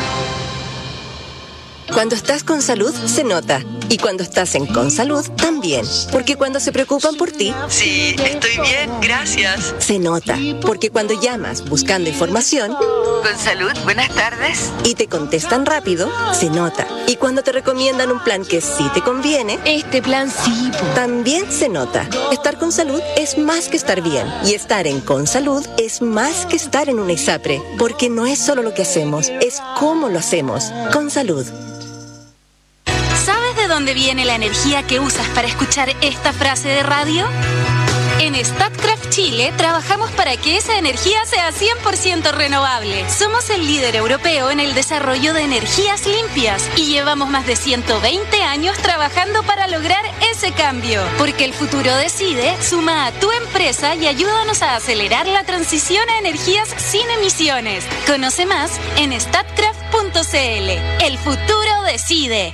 Cuando estás con salud, se nota. Y cuando estás en Consalud, también. Porque cuando se preocupan por ti... Sí, estoy bien, gracias. Se nota. Porque cuando llamas buscando información... Consalud, buenas tardes. Y te contestan rápido, se nota. Y cuando te recomiendan un plan que sí te conviene... Este plan sí. También se nota. Estar con salud es más que estar bien. Y estar en Consalud es más que estar en una ISAPRE. Porque no es solo lo que hacemos, es cómo lo hacemos. Consalud. ¿Sabes de dónde viene la energía que usas para escuchar esta frase de radio? En Statkraft Chile trabajamos para que esa energía sea cien por ciento renovable. Somos el líder europeo en el desarrollo de energías limpias y llevamos más de ciento veinte años trabajando para lograr ese cambio. Porque el futuro decide, suma a tu empresa y ayúdanos a acelerar la transición a energías sin emisiones. Conoce más en statkraft punto c l. El futuro decide.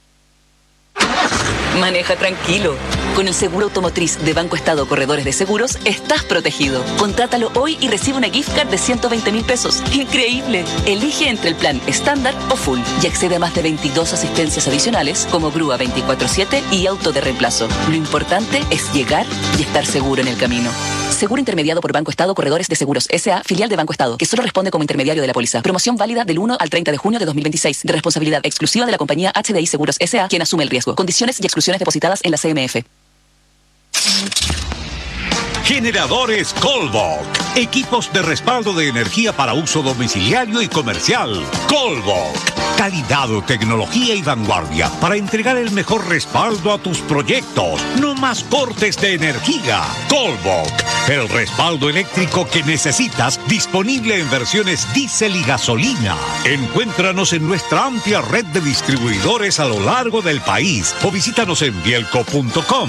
Maneja tranquilo. Con el seguro automotriz de Banco Estado Corredores de Seguros, estás protegido. Contrátalo hoy y recibe una gift card de ciento veinte mil pesos. ¡Increíble! Elige entre el plan estándar o full y accede a más de veintidós asistencias adicionales como grúa veinticuatro siete y auto de reemplazo. Lo importante es llegar y estar seguro en el camino. Seguro intermediado por Banco Estado Corredores de Seguros S A, filial de Banco Estado, que solo responde como intermediario de la póliza. Promoción válida del uno al treinta de junio de dos mil veintiséis, de responsabilidad exclusiva de la compañía H D I Seguros S A, quien asume el riesgo. Condiciones y exclusiones depositadas en la C M F. Generadores Colbok. Equipos de respaldo de energía para uso domiciliario y comercial. Colbok. Calidad, tecnología y vanguardia para entregar el mejor respaldo a tus proyectos. No más cortes de energía. Colbok. El respaldo eléctrico que necesitas, disponible en versiones diésel y gasolina. Encuéntranos en nuestra amplia red de distribuidores a lo largo del país o visítanos en bielco punto com.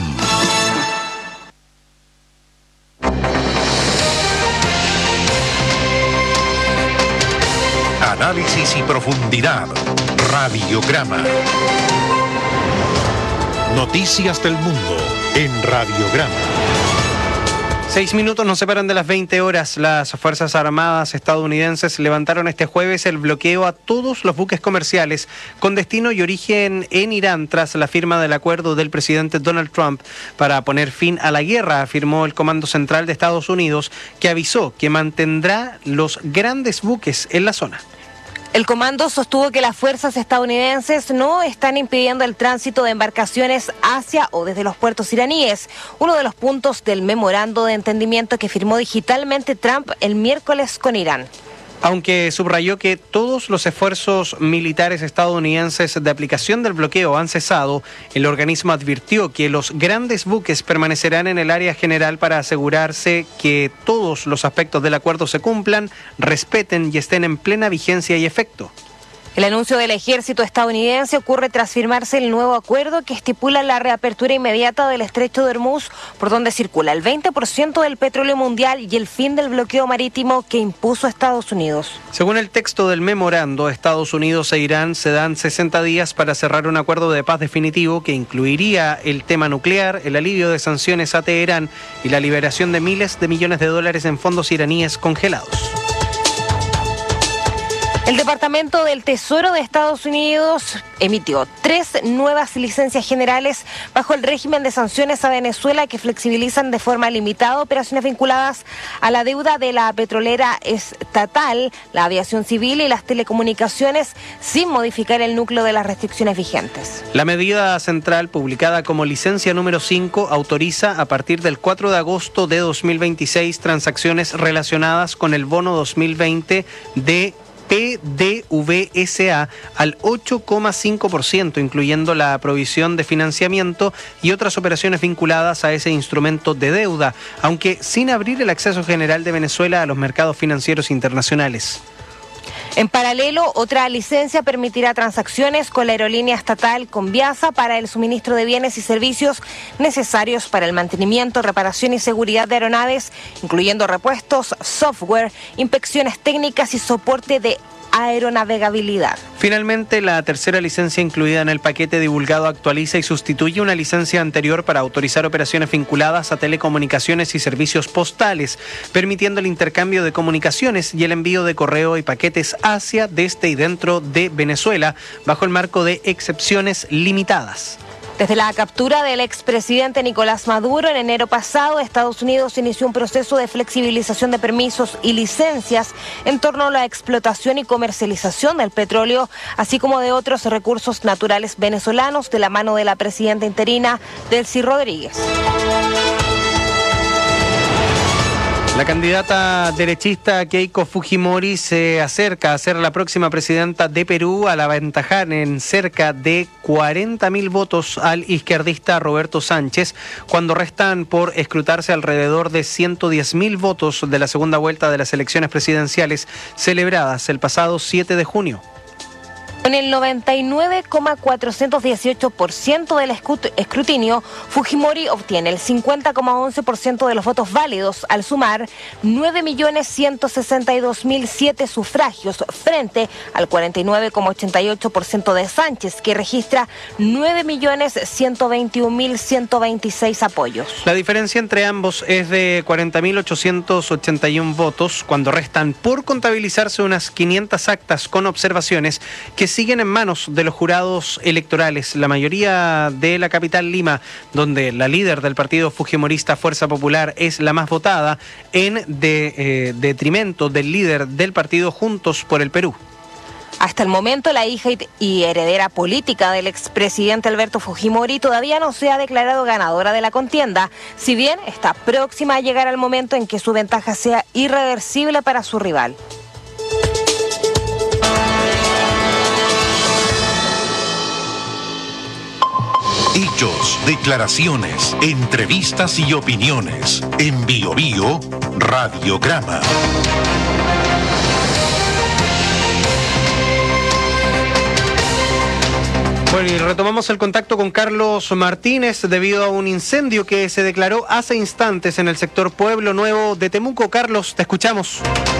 Análisis y profundidad. Radiograma. Noticias del mundo en Radiograma. Seis minutos nos separan de las veinte horas. Las Fuerzas Armadas estadounidenses levantaron este jueves el bloqueo a todos los buques comerciales con destino y origen en Irán tras la firma del acuerdo del presidente Donald Trump para poner fin a la guerra, afirmó el Comando Central de Estados Unidos, que avisó que mantendrá los grandes buques en la zona. El comando sostuvo que las fuerzas estadounidenses no están impidiendo el tránsito de embarcaciones hacia o desde los puertos iraníes, uno de los puntos del memorando de entendimiento que firmó digitalmente Trump el miércoles con Irán. Aunque subrayó que todos los esfuerzos militares estadounidenses de aplicación del bloqueo han cesado, el organismo advirtió que los grandes buques permanecerán en el área general para asegurarse que todos los aspectos del acuerdo se cumplan, respeten y estén en plena vigencia y efecto. El anuncio del ejército estadounidense ocurre tras firmarse el nuevo acuerdo que estipula la reapertura inmediata del estrecho de Hormuz, por donde circula el veinte por ciento del petróleo mundial y el fin del bloqueo marítimo que impuso Estados Unidos. Según el texto del memorando, Estados Unidos e Irán se dan sesenta días para cerrar un acuerdo de paz definitivo que incluiría el tema nuclear, el alivio de sanciones a Teherán y la liberación de miles de millones de dólares en fondos iraníes congelados. El Departamento del Tesoro de Estados Unidos emitió tres nuevas licencias generales bajo el régimen de sanciones a Venezuela que flexibilizan de forma limitada operaciones vinculadas a la deuda de la petrolera estatal, la aviación civil y las telecomunicaciones, sin modificar el núcleo de las restricciones vigentes. La medida central, publicada como licencia número cinco, autoriza a partir del cuatro de agosto de dos mil veintiséis transacciones relacionadas con el bono dos mil veinte de P D V S A al ocho coma cinco por ciento, incluyendo la provisión de financiamiento y otras operaciones vinculadas a ese instrumento de deuda, aunque sin abrir el acceso general de Venezuela a los mercados financieros internacionales. En paralelo, otra licencia permitirá transacciones con la aerolínea estatal Conviasa para el suministro de bienes y servicios necesarios para el mantenimiento, reparación y seguridad de aeronaves, incluyendo repuestos, software, inspecciones técnicas y soporte de aeronavegabilidad. Finalmente, la tercera licencia incluida en el paquete divulgado actualiza y sustituye una licencia anterior para autorizar operaciones vinculadas a telecomunicaciones y servicios postales, permitiendo el intercambio de comunicaciones y el envío de correo y paquetes hacia, desde y dentro de Venezuela, bajo el marco de excepciones limitadas. Desde la captura del expresidente Nicolás Maduro en enero pasado, Estados Unidos inició un proceso de flexibilización de permisos y licencias en torno a la explotación y comercialización del petróleo, así como de otros recursos naturales venezolanos, de la mano de la presidenta interina Delcy Rodríguez. La candidata derechista Keiko Fujimori se acerca a ser la próxima presidenta de Perú al aventajar en cerca de cuarenta mil votos al izquierdista Roberto Sánchez, cuando restan por escrutarse alrededor de ciento diez mil votos de la segunda vuelta de las elecciones presidenciales celebradas el pasado siete de junio. Con el noventa y nueve coma cuatrocientos dieciocho por ciento del escrutinio, Fujimori obtiene el cincuenta coma once por ciento de los votos válidos, al sumar nueve millones ciento sesenta y dos mil siete sufragios frente al cuarenta y nueve coma ochenta y ocho por ciento de Sánchez, que registra nueve millones ciento veintiún mil ciento veintiséis apoyos. La diferencia entre ambos es de cuarenta mil ochocientos ochenta y uno votos, cuando restan por contabilizarse unas quinientas actas con observaciones que siguen en manos de los jurados electorales, la mayoría de la capital Lima, donde la líder del partido fujimorista Fuerza Popular es la más votada, en de, eh, detrimento del líder del partido Juntos por el Perú. Hasta el momento, la hija y heredera política del expresidente Alberto Fujimori todavía no se ha declarado ganadora de la contienda, si bien está próxima a llegar al momento en que su ventaja sea irreversible para su rival. Hechos, declaraciones, entrevistas y opiniones. En Bio Bio, Radiograma. Bueno, y retomamos el contacto con Carlos Martínez debido a un incendio que se declaró hace instantes en el sector Pueblo Nuevo de Temuco. Carlos, te escuchamos.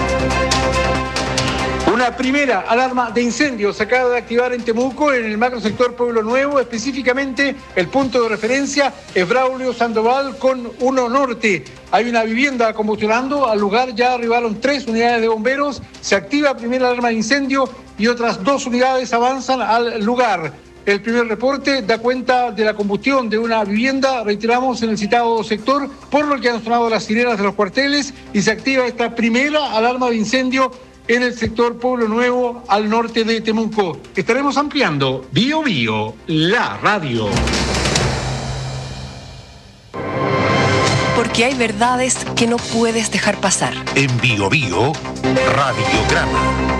Una primera alarma de incendio se acaba de activar en Temuco, en el macrosector Pueblo Nuevo, específicamente el punto de referencia es Braulio Sandoval con uno Norte. Hay una vivienda combustionando, al lugar ya arribaron tres unidades de bomberos, se activa primera alarma de incendio y otras dos unidades avanzan al lugar. El primer reporte da cuenta de la combustión de una vivienda, reiteramos, en el citado sector, por lo que han sonado las sirenas de los cuarteles y se activa esta primera alarma de incendio en el sector Pueblo Nuevo, al norte de Temuco. Estaremos ampliando Bio Bio, la radio. Porque hay verdades que no puedes dejar pasar. En Bio Bio, Radiograma.